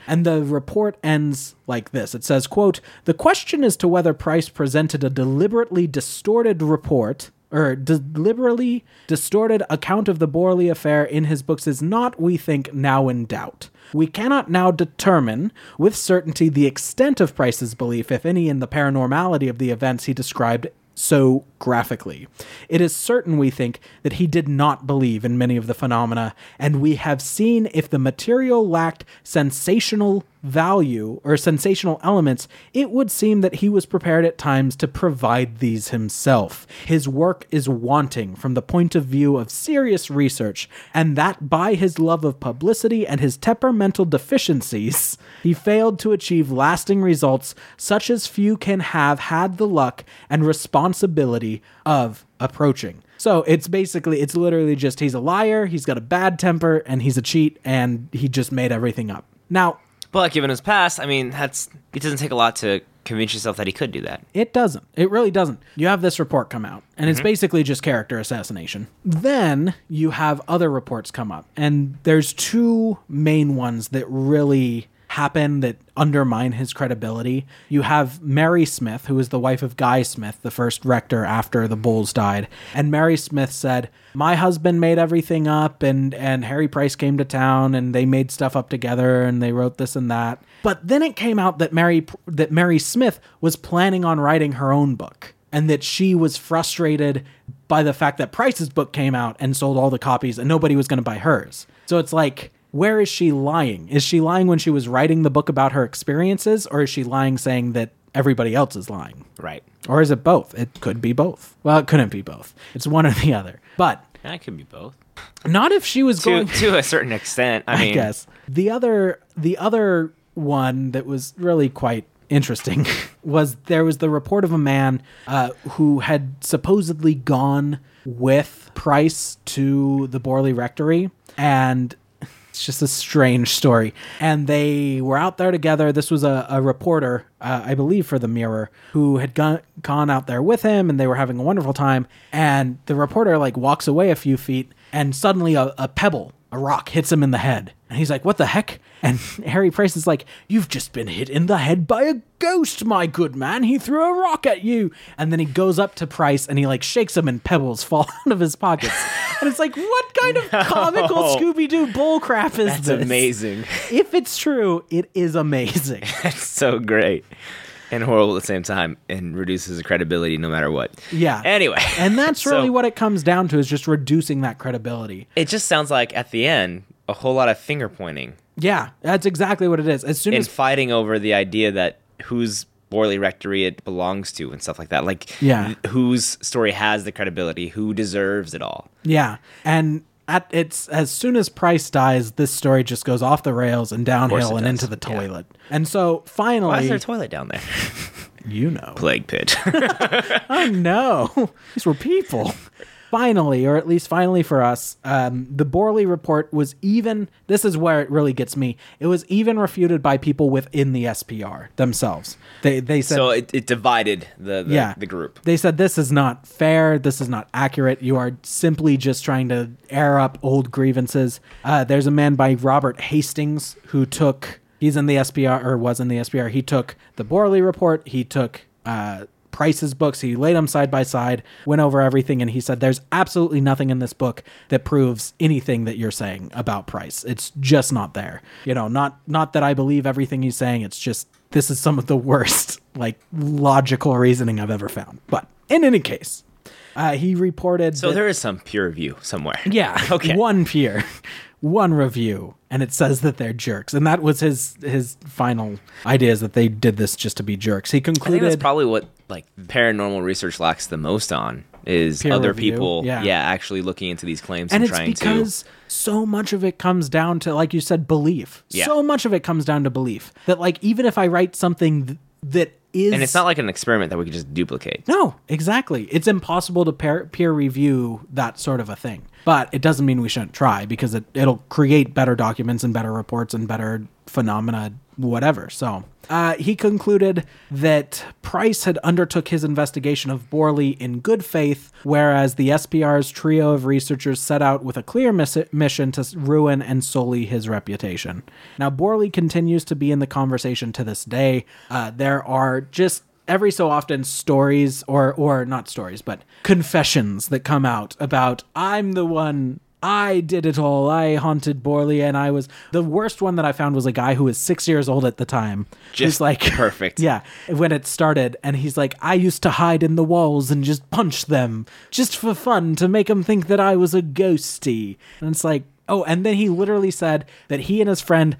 And the report ends like this. It says, quote, "The question as to whether Price presented a deliberately distorted report or deliberately distorted account of the Borley affair in his books is not, we think, now in doubt. We cannot now determine with certainty the extent of Price's belief, if any, in the paranormality of the events he described so graphically. It is certain, we think, that he did not believe in many of the phenomena, and we have seen if the material lacked sensational value or sensational elements, it would seem that he was prepared at times to provide these himself. His work is wanting from the point of view of serious research, and that by his love of publicity and his temperamental deficiencies, he failed to achieve lasting results such as few can have had the luck and responsibility of approaching." So it's basically, it's literally just he's a liar, he's got a bad temper, and he's a cheat, and he just made everything up. Now, but given his past, I mean, that's it doesn't take a lot to convince yourself that he could do that. It doesn't. It really doesn't. You have this report come out, and it's mm-hmm. basically just character assassination. Then you have other reports come up, and there's two main ones that really happen that undermine his credibility. You have Mary Smith, who is the wife of Guy Smith, the first rector after the Bulls died. And Mary Smith said, "My husband made everything up, and, and Harry Price came to town, and they made stuff up together, and they wrote this and that." But then it came out that Mary that Mary Smith was planning on writing her own book, and that she was frustrated by the fact that Price's book came out and sold all the copies, and nobody was going to buy hers. So it's like, where is she lying? Is she lying when she was writing the book about her experiences, or is she lying saying that everybody else is lying? Right. Or is it both? It could be both. Well, it couldn't be both. It's one or the other. But yeah, it could be both. Not if she was to, going to a certain extent. I, I mean, guess the other the other one that was really quite interesting was there was the report of a man uh, who had supposedly gone with Price to the Borley Rectory, and it's just a strange story. And they were out there together. This was a, a reporter, uh, I believe for the Mirror, who had gone, gone out there with him, and they were having a wonderful time. And the reporter like walks away a few feet, and suddenly a, a pebble, a rock, hits him in the head. And he's like, "What the heck?" And Harry Price is like, "You've just been hit in the head by a ghost, my good man. He threw a rock at you." And then he goes up to Price and he like shakes him, and pebbles fall out of his pockets. And it's like, what kind of no. comical Scooby-Doo bullcrap is That's this? amazing. If it's true, it is amazing. That's so great. And horrible at the same time, and reduces the credibility no matter what. Yeah. Anyway. And that's really so, what it comes down to, is just reducing that credibility. It just sounds like, at the end, a whole lot of finger pointing. Yeah, that's exactly what it is. As soon and as fighting over the idea that whose Borley Rectory it belongs to and stuff like that. Like, yeah. whose story has the credibility, who deserves it all. Yeah. And at it's as soon as Price dies, this story just goes off the rails and downhill and into the toilet. Yeah. And so finally, why is there a toilet down there? You know. Plague pit. Oh no. These were people. Finally, or at least finally for us, um, the Borley report was even, this is where it really gets me, it was even refuted by people within the S P R themselves. They they said... So it, it divided the, the, yeah, the group. They said, this is not fair, this is not accurate, you are simply just trying to air up old grievances. Uh, there's a man by Robert Hastings who took, he's in the S P R, or was in the S P R, he took the Borley report, he took... Uh, Price's books, he laid them side by side, went over everything, and he said, there's absolutely nothing in this book that proves anything that you're saying about Price. It's just not there. You know, not not that I believe everything he's saying, it's just, this is some of the worst, like, logical reasoning I've ever found. But, in any case, uh, he reported... So that, there is some peer review somewhere. Yeah, okay. One peer, one review, and it says that they're jerks. And that was his his final idea, is that they did this just to be jerks. He concluded... I think that's probably what, like, paranormal research lacks the most on, is peer other review, people, yeah. yeah, actually looking into these claims and, and, and trying it's because to... so much of it comes down to, like you said, belief. Yeah. So much of it comes down to belief. That, like, even if I write something th- that is... And it's not like an experiment that we could just duplicate. No, exactly. It's impossible to peer, peer review that sort of a thing. But it doesn't mean we shouldn't try, because it, it'll create better documents and better reports and better phenomena, whatever. So uh, he concluded that Price had undertook his investigation of Borley in good faith, whereas the S P R's trio of researchers set out with a clear miss- mission to ruin and sully his reputation. Now, Borley continues to be in the conversation to this day. Uh, there are just every so often stories, or or not stories, but confessions that come out about, I'm the one, I did it all, I haunted Borley, and I was... The worst one that I found was a guy who was six years old at the time. Just He's like, perfect. Yeah, when it started, and he's like, I used to hide in the walls and just punch them, just for fun, to make them think that I was a ghosty. And it's like, oh, and then he literally said that he and his friend...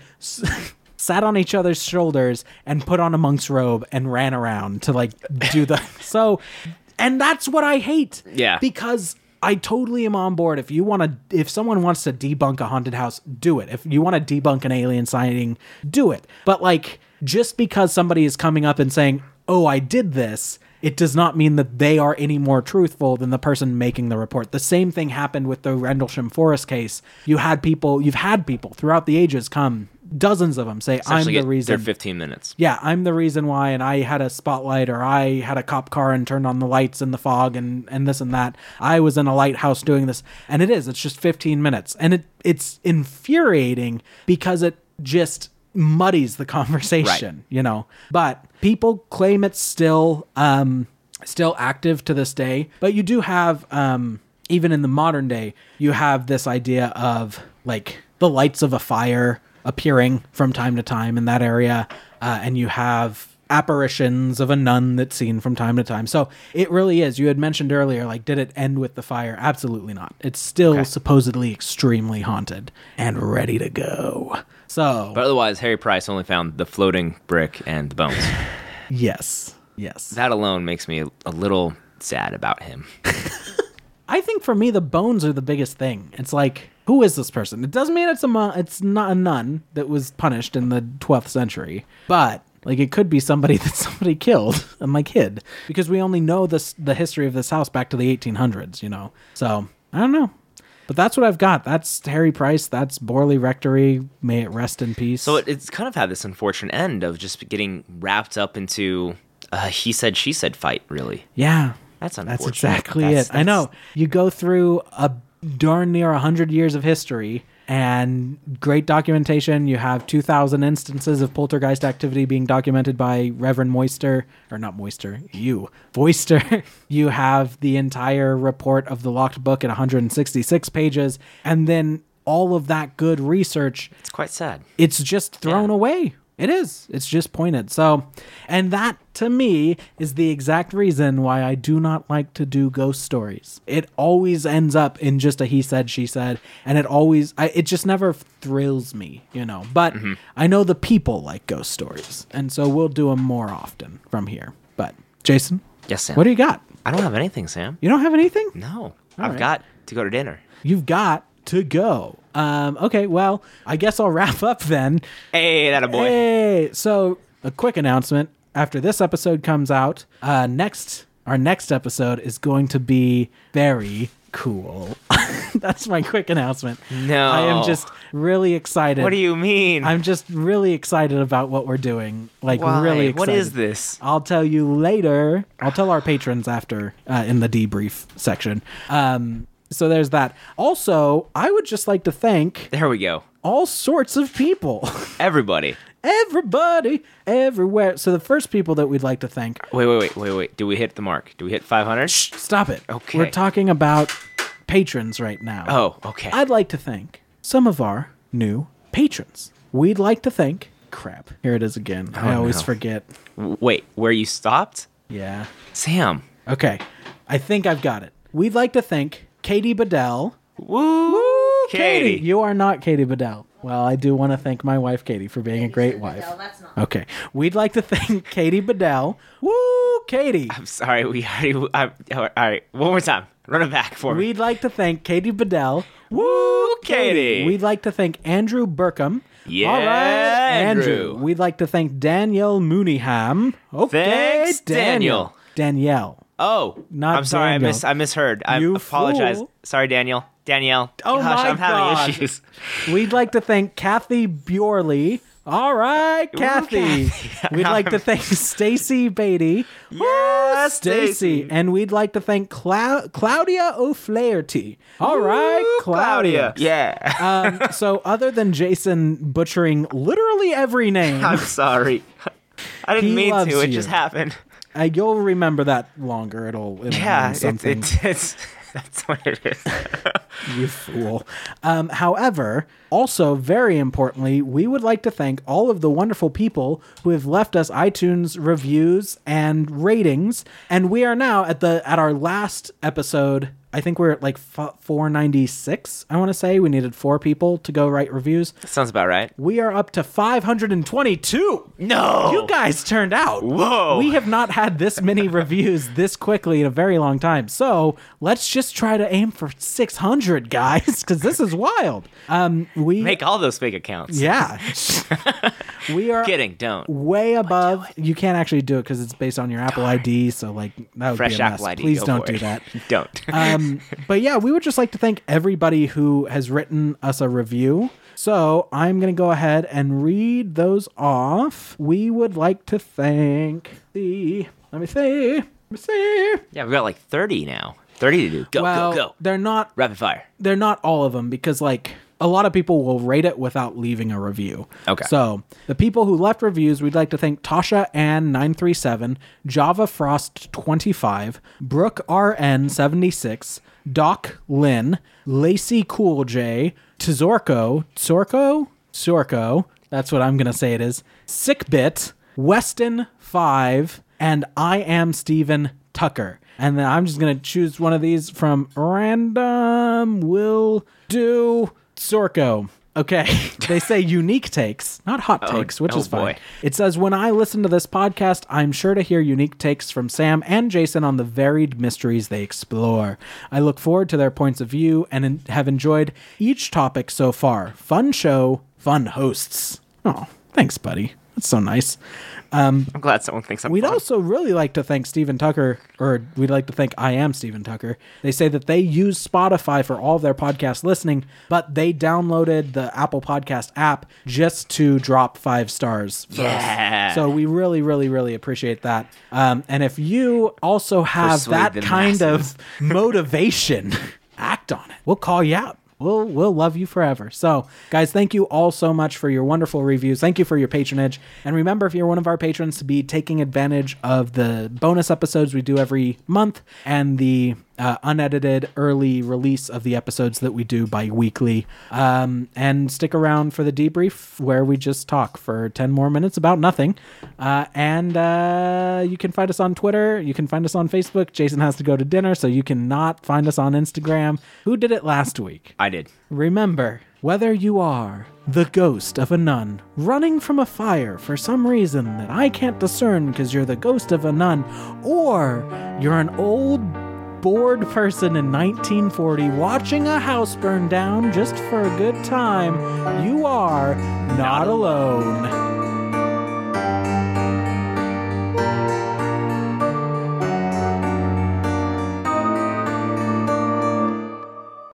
sat on each other's shoulders and put on a monk's robe and ran around to like do the so and that's what I hate. Yeah. Because I totally am on board. If you want to, if someone wants to debunk a haunted house, do it. If you want to debunk an alien sighting, do it. But like, just because somebody is coming up and saying, oh, I did this, it does not mean that they are any more truthful than the person making the report. The same thing happened with the Rendlesham Forest case. You had people, you've had people throughout the ages come, dozens of them say, I'm the reason. They're fifteen minutes. Yeah, I'm the reason why, and I had a spotlight, or I had a cop car and turned on the lights in the fog, and, and this and that. I was in a lighthouse doing this. And it is, it's just fifteen minutes. And it it's infuriating because it just muddies the conversation, right. you know. But people claim it's still um, still active to this day. But you do have, um, even in the modern day, you have this idea of, like, the lights of a fire appearing from time to time in that area, uh, and you have apparitions of a nun that's seen from time to time. So it really is. You had mentioned earlier, like, did it end with the fire? Absolutely not. It's still okay. supposedly extremely haunted and ready to go. So, but otherwise, Harry Price only found the floating brick and the bones. Yes, yes. That alone makes me a little sad about him. I think for me, the bones are the biggest thing. It's like, who is this person? It doesn't mean it's a mon- it's not a nun that was punished in the twelfth century, but like, it could be somebody that somebody killed and like hid, because we only know this the history of this house back to the eighteen hundreds, you know. So I don't know, but that's what I've got. That's Harry Price. That's Borley Rectory. May it rest in peace. So it, it's kind of had this unfortunate end of just getting wrapped up into a he said she said fight. Really, yeah. That's unfortunate. That's exactly that's, it. That's... I know. You go through a darn near one hundred years of history and great documentation. You have two thousand instances of poltergeist activity being documented by Reverend Moister, or not Moister, you, Voister. You have the entire report of the locked book at one hundred sixty-six pages. And then all of that good research. It's quite sad. It's just thrown yeah. away. It is. It's just pointed. So, and that to me is the exact reason why I do not like to do ghost stories. It always ends up in just a he said, she said, and it always, I, it just never thrills me, you know. But mm-hmm. I know the people like ghost stories, and so we'll do them more often from here. But Jason? Yes, Sam. What do you got? I don't have anything, Sam. You don't have anything? No. All I've right. got to go to dinner. You've got to go. Um, okay, well, I guess I'll wrap up then. Hey, that a boy. Hey, so a quick announcement. After this episode comes out, uh, next our next episode is going to be very cool. That's my quick announcement. No. I am just really excited. What do you mean? I'm just really excited about what we're doing. Like, Why? really excited. What is this? I'll tell you later. I'll tell our patrons after uh, in the debrief section. Um, so there's that. Also, I would just like to thank... There we go. All sorts of people. Everybody. Everybody, everywhere. So the first people that we'd like to thank... Wait, wait, wait, wait, wait. Do we hit the mark? Do we hit five hundred? Shh, stop it. Okay. We're talking about patrons right now. Oh, okay. I'd like to thank some of our new patrons. We'd like to thank... Crap. Here it is again. Oh, I always no. forget. W- Wait, where you stopped? Yeah. Sam. Okay. I think I've got it. We'd like to thank Katie Bedell. Woo! Woo, Katie. Katie. You are not Katie Bedell. Well, I do want to thank my wife, Katie, for being a great wife. Bedell, that's not. Okay. We'd like to thank Katie Bedell. Woo, Katie. I'm sorry, we already... I'm, all right, one more time. Run it back for me. We'd like to thank Katie Bedell. Woo, Katie. We'd like to thank Andrew Burkham. Yeah, All right, Andrew. We'd like to thank Danielle Mooneyham. Okay, Thanks, Daniel. Danielle. Oh, Not I'm sorry. Daniel. I mis I misheard. I You apologize. fool. Sorry, Daniel. Danielle. Oh Gosh, my I'm having God. issues. We'd like to thank Kathy Bjorley. All right, Kathy. Kathy. We'd like to thank Stacy Beatty. Yeah, Ooh, Stacy. Stacy. And we'd like to thank Clau- Claudia O'Flaherty. All right, Ooh, Claudia. Yeah. um, so other than Jason butchering literally every name, I'm sorry. I didn't He mean loves to. It you. just happened. uh, you'll remember that longer. It'll, it'll Yeah, mean it's, something. it's, it's, that's what it is. You fool. Um, however, also very importantly, we would like to thank all of the wonderful people who have left us iTunes reviews and ratings. And we are now at the at our last episode. I think we're at like four ninety-six. I want to say we needed four people to go write reviews. That sounds about right. We are up to five hundred twenty-two. No. You guys turned out. Whoa. We have not had this many reviews this quickly in a very long time. So let's just try to aim for six hundred, guys, because this is wild. Um, we Make all those fake accounts. Yeah. We are Kidding. Don't. way above. You can't actually do it because it's based on your Apple I D. So like that would Fresh be a mess. Apple I D. Please go don't for do it. that. Don't. Um, but yeah, we would just like to thank everybody who has written us a review. So I'm going to go ahead and read those off. We would like to thank the, let me see, let me see. Yeah, we've got like thirty now. thirty to do. Go, well, go, go. they're not, Rapid fire. they're not all of them because like a lot of people will rate it without leaving a review. Okay. So the people who left reviews, we'd like to thank Tasha Ann nine three seven, Java Frost twenty-five, Brooke R N seventy-six, Doc Lynn, Lacey Cool J, Tzorko, Tzorko, Tzorko, that's what I'm going to say it is, Sickbit, Weston five, and I am Steven Tucker. And then I'm just going to choose one of these from random. Will do Sorko. Okay. They say unique takes, not hot takes, which oh is fine. boy. It says, when I listen to this podcast, I'm sure to hear unique takes from Sam and Jason on the varied mysteries they explore. I look forward to their points of view and en- have enjoyed each topic so far. Fun show, fun hosts. Oh, thanks, buddy. That's so nice. I'm glad someone thinks I'm We'd fun. also really like to thank Stephen Tucker, or we'd like to thank I am Stephen Tucker. They say that they use Spotify for all of their podcast listening, but they downloaded the Apple Podcast app just to drop five stars for Yeah. us. So we really, really, really appreciate that. Um, and if you also have Persuade that the kind masses. of motivation, act on it. We'll call you out. We'll, we'll love you forever. So, guys, thank you all so much for your wonderful reviews. Thank you for your patronage. And remember, if you're one of our patrons, to be taking advantage of the bonus episodes we do every month and the uh, unedited early release of the episodes that we do bi-weekly. Um, and stick around for the debrief where we just talk for ten more minutes about nothing. Uh, and uh, you can find us on Twitter. You can find us on Facebook. Jason has to go to dinner, so you cannot find us on Instagram. Who did it last week? I did. Remember, whether you are the ghost of a nun running from a fire for some reason that I can't discern because you're the ghost of a nun, or you're an old bored person in nineteen forty watching a house burn down just for a good time, you are not alone.